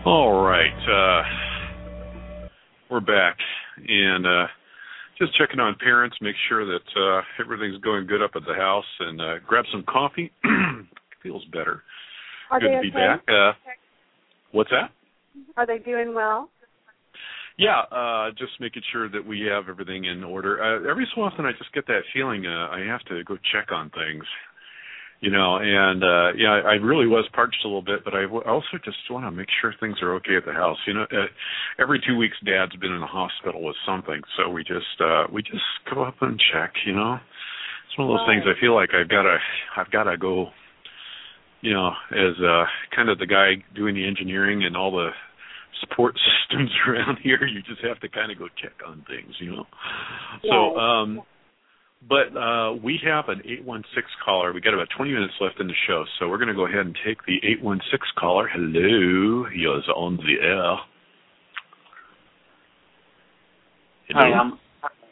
All right. We're back. And just checking on parents, make sure that everything's going good up at the house, and grab some coffee. Feels better. Are good they to be okay? back. What's that? Are they doing well? Yeah, just making sure that we have everything in order. Every so often I just get that feeling I have to go check on things, and I really was parched a little bit, but I also just want to make sure things are okay at the house. Every 2 weeks Dad's been in the hospital with something, so we just go up and check, It's one of those things I feel like I've got to go, as kind of the guy doing the engineering and all the support systems around here, you just have to kind of go check on things, So, but we have an 816 caller. We got about 20 minutes left in the show, so we're going to go ahead and take the 816 caller. Hello, you're on the air. Hello? Hi, I'm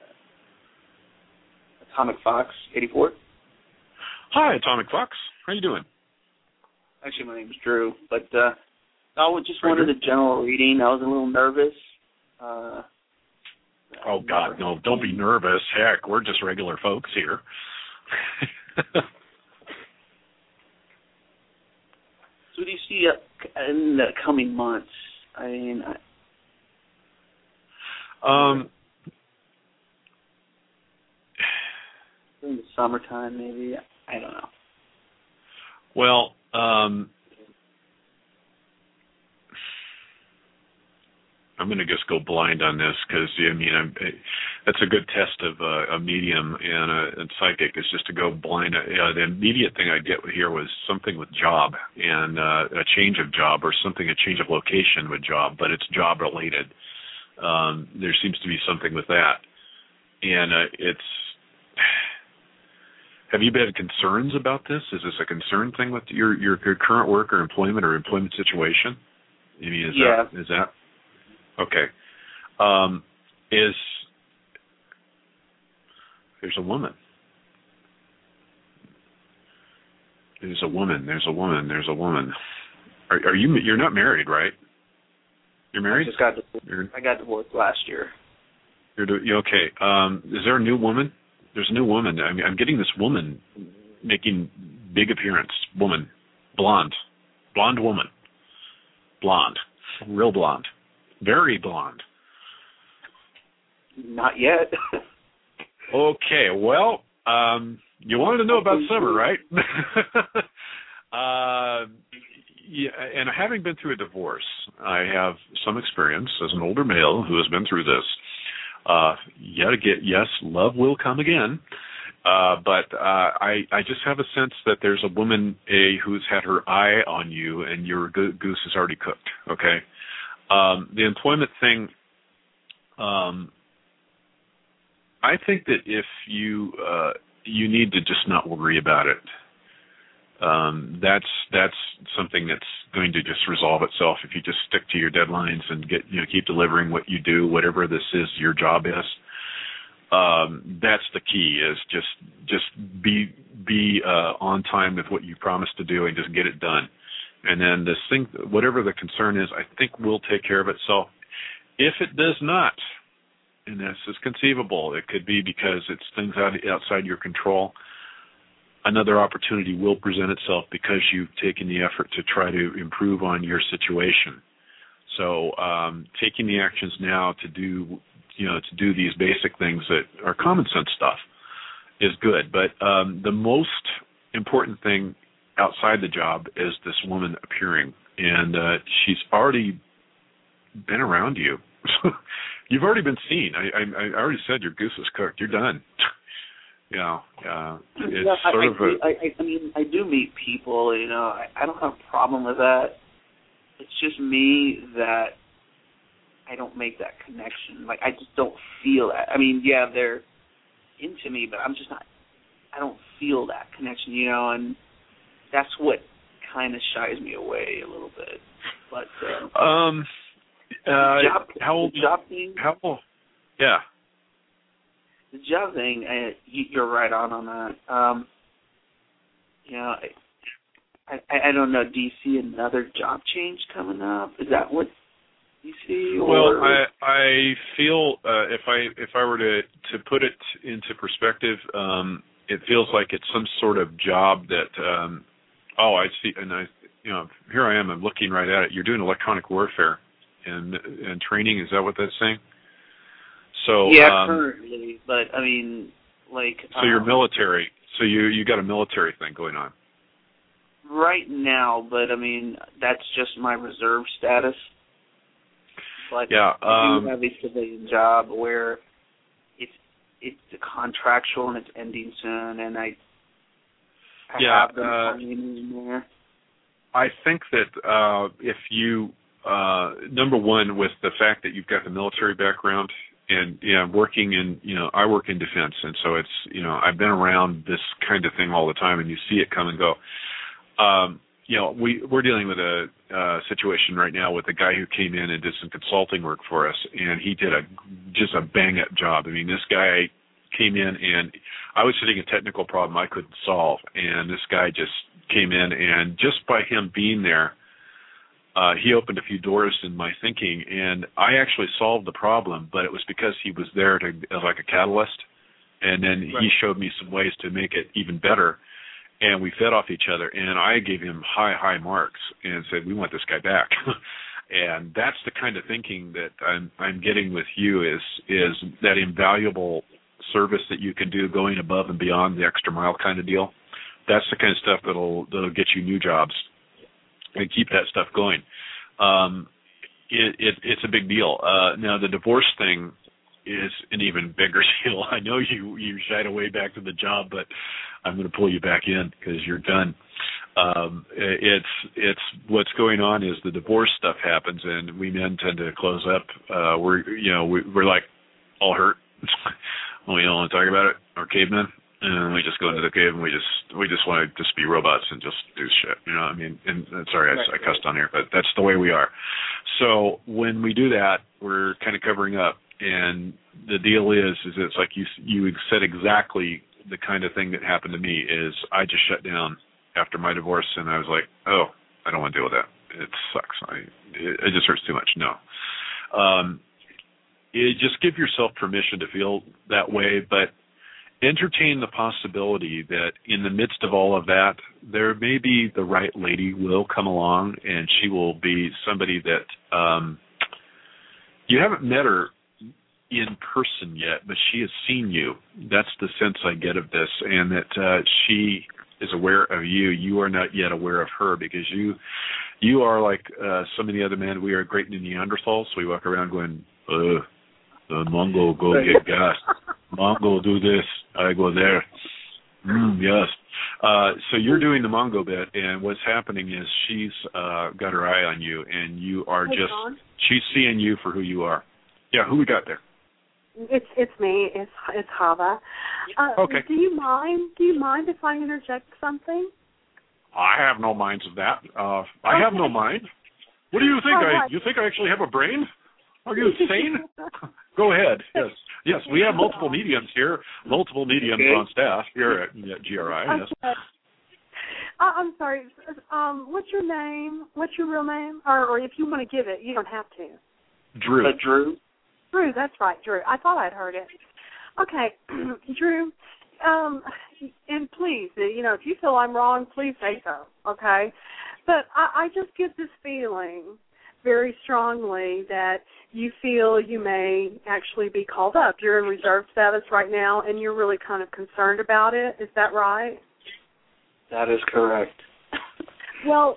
Atomic Fox 84. Hi, Atomic Fox. How you doing? Actually, my name is Drew, but I just wanted a general reading. I was a little nervous. Oh, God, no, don't be nervous. Heck, we're just regular folks here. So what do you see in the coming months? I mean, during the summertime, maybe. I don't know. Well, I'm going to just go blind on this because, that's a good test of a medium and psychic is just to go blind. The immediate thing I get here was something with job and a change of job or something, a change of location with job, but it's job related. There seems to be something with that. And have you had concerns about this? Is this a concern thing with your current work or employment situation? Is that? Okay. There's a woman. There's a woman. Are you? You're not married, right? You're married? I got divorced last year. You're okay. Is there a new woman? There's a new woman. I'm getting this woman making big appearance. Woman, blonde woman, blonde, real blonde, very blonde. Not yet. Okay, well, you wanted to know about summer, right? Yeah, and having been through a divorce, I have some experience as an older male who has been through this. Love will come again, but I just have a sense that there's a woman who's had her eye on you, and your goose is already cooked. Okay, the employment thing. I think that if you need to just not worry about it. That's something that's going to just resolve itself if you just stick to your deadlines and keep delivering what you do, whatever this is your job is. That's the key, is just be on time with what you promised to do and just get it done. And then this thing, whatever the concern is, I think will take care of itself. If it does not, and this is conceivable, it could be because it's things outside your control, another opportunity will present itself because you've taken the effort to try to improve on your situation. So taking the actions now to do these basic things that are common sense stuff is good. But the most important thing outside the job is this woman appearing, and she's already been around you. You've already been seen. I already said your goose is cooked. You're done. It's I do meet people, I don't have a problem with that. It's just me that I don't make that connection. Like, I just don't feel that. They're into me, but I don't feel that connection, and that's what kind of shies me away a little bit. But, how old? The job thing? How old? Yeah. The job thing, you're right on that. I don't know. Do you see another job change coming up? Is that what you see? Or? Well, I feel if I were to put it into perspective, it feels like it's some sort of job that I see, and here I am. I'm looking right at it. You're doing electronic warfare and training. Is that what that's saying? So yeah, currently, but I mean, like. So you're military. So you got a military thing going on. Right now, but I mean that's just my reserve status. But yeah, I do have a civilian job where it's contractual and it's ending soon, and I have them coming in there. I think that if you number one, with the fact that you've got the military background and working in I work in defense, and so it's I've been around this kind of thing all the time, and you see it come and go. We're dealing with a situation right now with a guy who came in and did some consulting work for us, and he did just a bang-up job. I mean, this guy came in, and I was sitting a technical problem I couldn't solve, and this guy just came in, and just by him being there, he opened a few doors in my thinking, and I actually solved the problem, but it was because he was there as like a catalyst, and then he showed me some ways to make it even better. And we fed off each other, and I gave him high marks and said, we want this guy back. And that's the kind of thinking that I'm getting with you is that invaluable service that you can do, going above and beyond the extra mile kind of deal. That's the kind of stuff that'll get you new jobs and keep that stuff going. It's a big deal. Now, the divorce thing is an even bigger deal. I know you shied away back to the job, but I'm going to pull you back in because you're done. It's what's going on is the divorce stuff happens, and we men tend to close up. We're like all hurt. We don't want to talk about it. We're cavemen, and we just go into the cave and we just want to just be robots and just do shit. I mean, and sorry, I cussed on here, but that's the way we are. So when we do that, we're kind of covering up. And the deal is it's like you said exactly the kind of thing that happened to me is I just shut down after my divorce, and I was like, oh, I don't want to deal with that. It sucks. It just hurts too much. No. Just give yourself permission to feel that way, but entertain the possibility that in the midst of all of that, there may be the right lady will come along, and she will be somebody that you haven't met her in person yet, but she has seen you. That's the sense I get of this, and that she is aware of you. You are not yet aware of her because you are like so many other men. We are great Neanderthals. We walk around going, the Mongo go get gas. Mongo do this. I go there. Yes. So you're doing the Mongo bit, and what's happening is she's got her eye on you, and you are she's seeing you for who you are. Yeah, who we got there? It's me. It's Hava. Okay. Do you mind if I interject something? I have no minds of that. I have no mind. What do you think? You think I actually have a brain? Are you insane? Go ahead. Yes. We have multiple mediums here. Multiple mediums on staff here at GRI. Yes. Okay. I'm sorry. What's your name? What's your real name? Or if you want to give it, you don't have to. Drew. Drew? Drew, that's right, Drew. I thought I'd heard it. Okay, Drew, and please, if you feel I'm wrong, please say so, okay? But I just get this feeling very strongly that you feel you may actually be called up. You're in reserve status right now, and you're really kind of concerned about it. Is that right? That is correct. Well,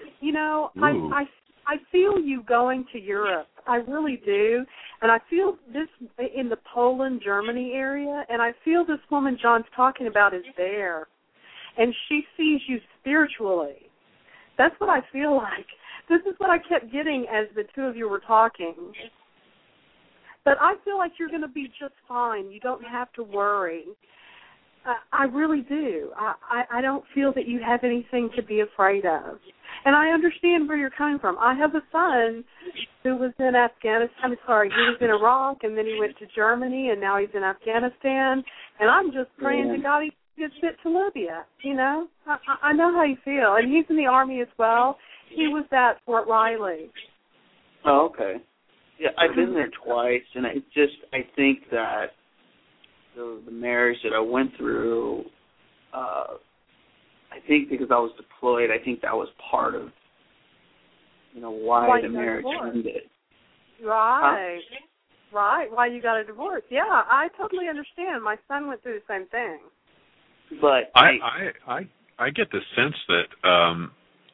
I feel you going to Europe. I really do. And I feel this in the Poland, Germany area, and I feel this woman John's talking about is there. And she sees you spiritually. That's what I feel like. This is what I kept getting as the two of you were talking. But I feel like you're going to be just fine. You don't have to worry. I really do. I don't feel that you have anything to be afraid of. And I understand where you're coming from. I have a son who was in Afghanistan. He was in Iraq, and then he went to Germany, and now he's in Afghanistan. And I'm just praying to God he's it's fit to Libya. You know, I know how you feel, and he's in the Army as well. He was at Fort Riley. Oh, okay. Yeah, I've been there twice, and I think that the marriage that I went through, I think because I was deployed, I think that was part of, why the marriage ended. Right. Huh? Right. Why you got a divorce. Yeah, I totally understand. My son went through the same thing. But I get the sense that,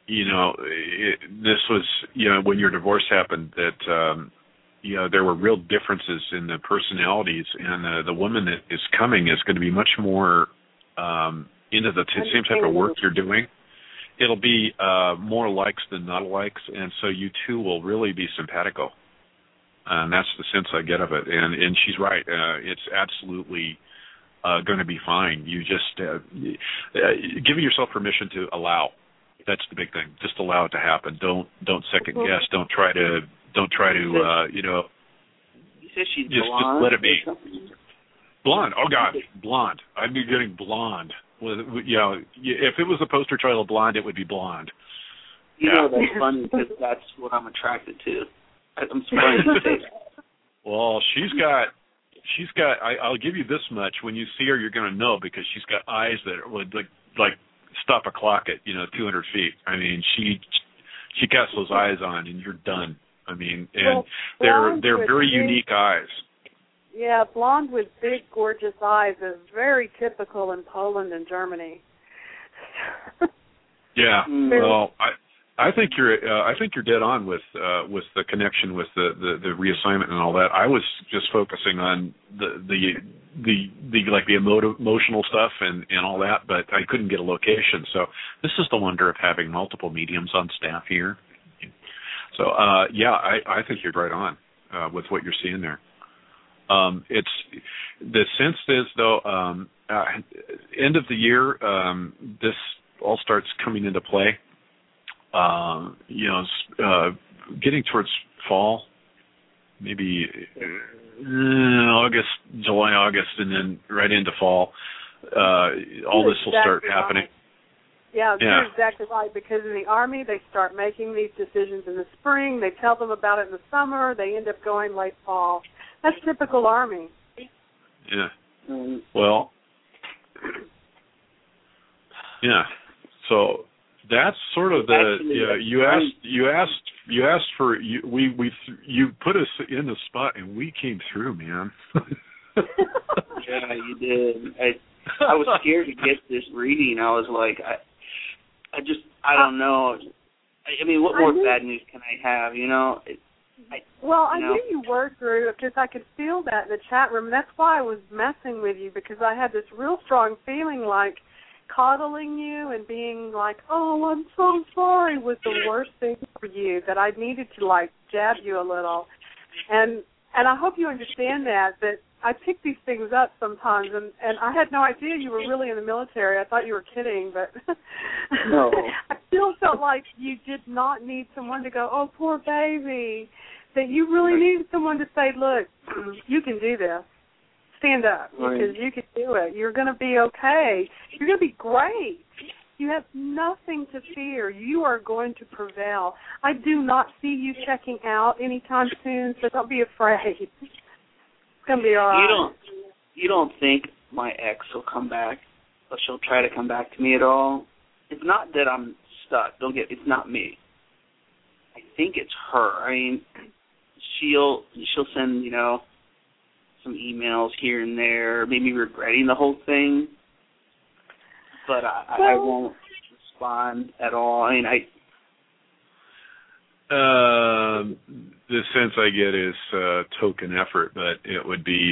this was, when your divorce happened, that, there were real differences in the personalities, and the woman that is coming is going to be much more into the same type of work you're doing. It'll be more likes than not likes, and so you two will really be simpatico. And that's the sense I get of it. And she's right. It's absolutely going to be fine. You just giving yourself permission to allow. That's the big thing. Just allow it to happen. Don't second guess. Don't try to. You said she's just blonde. Just let it be. Blonde. Oh God, blonde. I'd be getting blonde. If it was a poster child of blonde, it would be blonde. That's funny because that's what I'm attracted to. I'm surprised to say that. Well, she's got. I'll give you this much: when you see her, you're going to know, because she's got eyes that would like stop a clock at 200 feet. I mean, she casts those eyes on, and you're done. I mean, and they're very unique eyes. Yeah, blonde with big, gorgeous eyes is very typical in Poland and Germany. Yeah, well, I think you're dead on with the connection with the reassignment and all that. I was just focusing on the emotional stuff and all that, but I couldn't get a location. So this is the wonder of having multiple mediums on staff here. So I think you're right on with what you're seeing there. It's the sense is though, end of the year, this all starts coming into play. Getting towards fall, maybe July, August, and then right into fall, all this will start happening. Yeah, you're exactly right, because in the Army, they start making these decisions in the spring. They tell them about it in the summer. They end up going late fall. That's typical Army. Yeah. Well, yeah. So that's sort of you put us in the spot, and we came through, man. Yeah, you did. I was scared to get this reading. I was like, I don't know. I mean, what more bad news can I have? I knew you were through, because I could feel that in the chat room. That's why I was messing with you, because I had this real strong feeling like coddling you and being like, oh, I'm so sorry, was the worst thing for you, that I needed to, jab you a little. And I hope you understand that I pick these things up sometimes, and I had no idea you were really in the military. I thought you were kidding, but no. I still felt like you did not need someone to go, oh, poor baby, that you really needed someone to say, look, you can do this. Stand up, because you can do it. You're going to be okay. You're going to be great. You have nothing to fear. You are going to prevail. I do not see you checking out anytime soon, so don't be afraid. It's going to be all right. You don't think my ex will come back, or she'll try to come back to me at all? It's not that I'm stuck. It's not me. I think it's her. I mean, she'll send, some emails here and there, maybe regretting the whole thing, but I won't respond at all. I mean, the sense I get is token effort, but it would be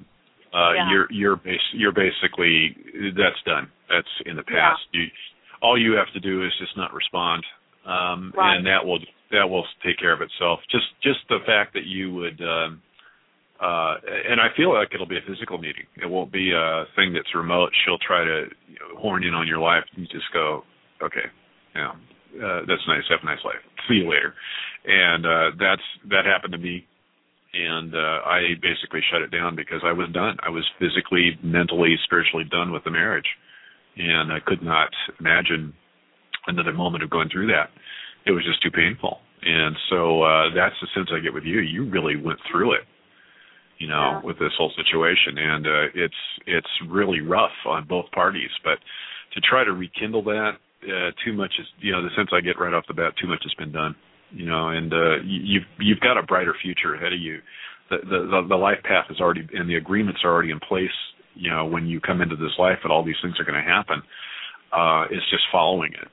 you're basically, that's done. That's in the past. Yeah. All you have to do is just not respond, and that will take care of itself. Just the fact that you would. And I feel like it'll be a physical meeting. It won't be a thing that's remote. She'll try to horn in on your life. You just go, okay, that's nice. Have a nice life. See you later. And that happened to me. And I basically shut it down because I was done. I was physically, mentally, spiritually done with the marriage. and I could not imagine another moment of going through that. It was just too painful. And so that's the sense I get with you. You really went through it, with this whole situation. And it's really rough on both parties. But to try to rekindle that, too much is, the sense I get right off the bat, too much has been done. And you've got a brighter future ahead of you. The life path is already, and the agreements are already in place, when you come into this life, and all these things are going to happen. It's just following it,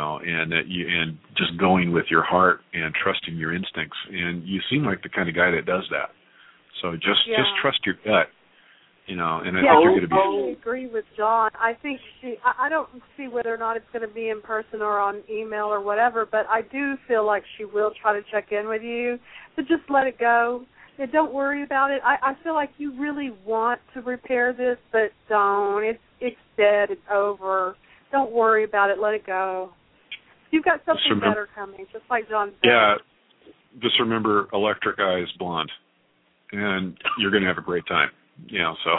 and just going with your heart and trusting your instincts. And you seem like the kind of guy that does that. So just trust your gut, and I think you're going to be. I totally agree with John. I think I don't see whether or not it's going to be in person or on email or whatever, but I do feel like she will try to check in with you. So just let it go. And don't worry about it. I feel like you really want to repair this, but don't. It's dead. It's over. Don't worry about it. Let it go. You've got something better coming, just like John said. Yeah. Just remember, electric eye is blonde, and you're going to have a great time. So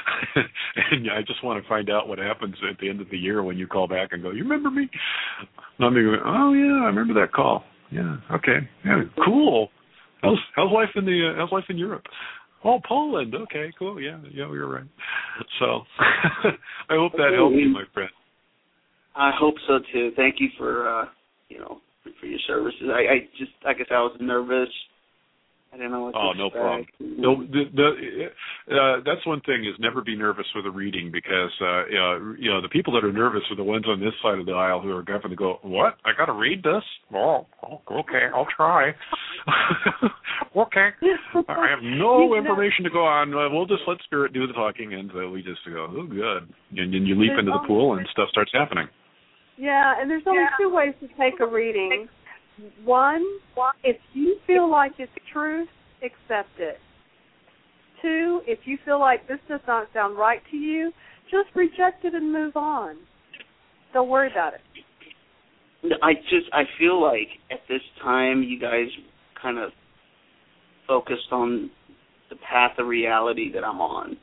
and I just want to find out what happens at the end of the year when you call back and go, you remember me? And I'm going, oh, yeah, I remember that call. Yeah, okay. Yeah, cool. How's life in Europe? Oh, Poland. Okay, cool. Yeah, we were right. So I hope that helps you, my friend. I hope so too. Thank you for for your services. I just, like I said, I was nervous. I didn't know what to expect. No problem. No, that's one thing, is never be nervous with a reading, because the people that are nervous are the ones on this side of the aisle who are going to go, what? I got to read this? Oh, okay, I'll try. Okay. I have no information to go on. We'll just let Spirit do the talking, and we just go, oh, good. And then you leap into the pool and stuff starts happening. Yeah, and there's only two ways to take a reading. One, if you feel like it's truth, accept it. Two, if you feel like this does not sound right to you, just reject it and move on. Don't worry about it. I feel like at this time you guys kind of focused on the path of reality that I'm on.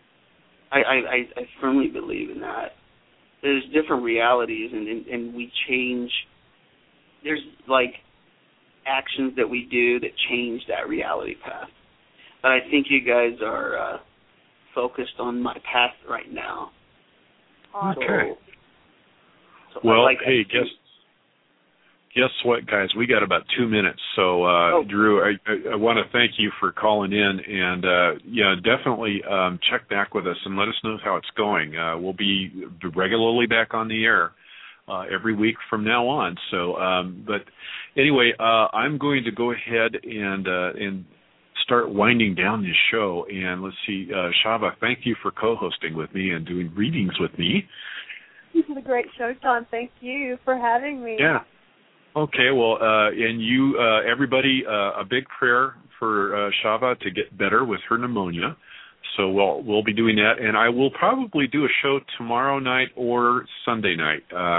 I firmly believe in that. There's different realities, and we change. There's like actions that we do that change that reality path. But I think you guys are focused on my path right now. Okay. So well, hey, guess what, guys? We got about 2 minutes. So, Drew, I want to thank you for calling in, and definitely check back with us and let us know how it's going. We'll be regularly back on the air every week from now on. So, but anyway, I'm going to go ahead and start winding down this show. And let's see, Shava, thank you for co-hosting with me and doing readings with me. This is a great show, John. Thank you for having me. Yeah. Okay, well, and you, everybody, a big prayer for Shava to get better with her pneumonia. So we'll be doing that, and I will probably do a show tomorrow night or Sunday night.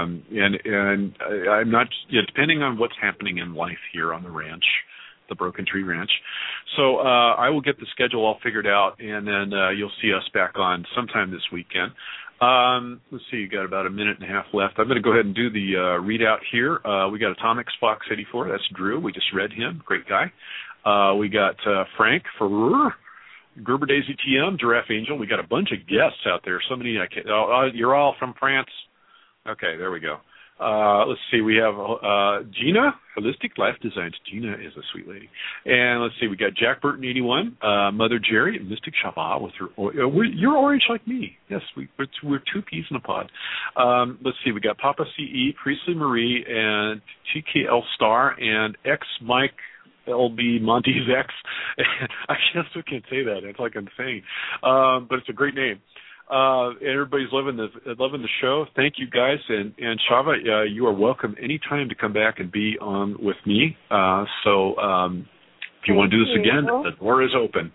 And I'm not, depending on what's happening in life here on the ranch, the Broken Tree Ranch. So I will get the schedule all figured out, and then you'll see us back on sometime this weekend. Let's see, you got about a minute and a half left. I'm going to go ahead and do the readout here. We got Atomics Fox 84. That's Drew. We just read him. Great guy. We got Frank Ferrer, Gerber Daisy TM, Giraffe Angel. We got a bunch of guests out there. So many. You're all from France? Okay, there we go. Let's see, we have Gina, Holistic Life Designs. Gina is a sweet lady. And let's see, we got Jack Burton 81, Mother Jerry, Mystic Shabbat with her. You're orange like me. Yes, we're two peas in a pod. Let's see, we got Papa CE, Priestley Marie, and TKL Star, and X Mike LB Monty's X. I guess we can't say that. It's like I'm saying. But it's a great name. Everybody's loving the show. Thank you, guys. And Shava, you are welcome anytime to come back and be on with me. So if you want to do this again, the door is open.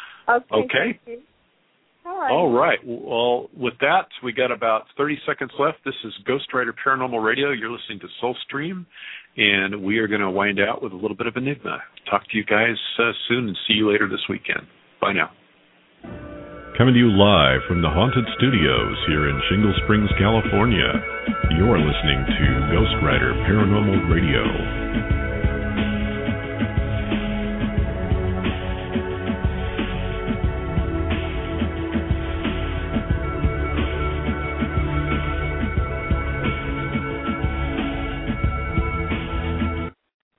Okay? All right. Well, with that, we got about 30 seconds left. This is Ghost Rider Paranormal Radio. You're listening to Soulstream, and we are going to wind out with a little bit of Enigma. Talk to you guys soon, and see you later this weekend. Bye now. Coming to you live from the Haunted Studios here in Shingle Springs, California. You're listening to Ghost Rider Paranormal Radio.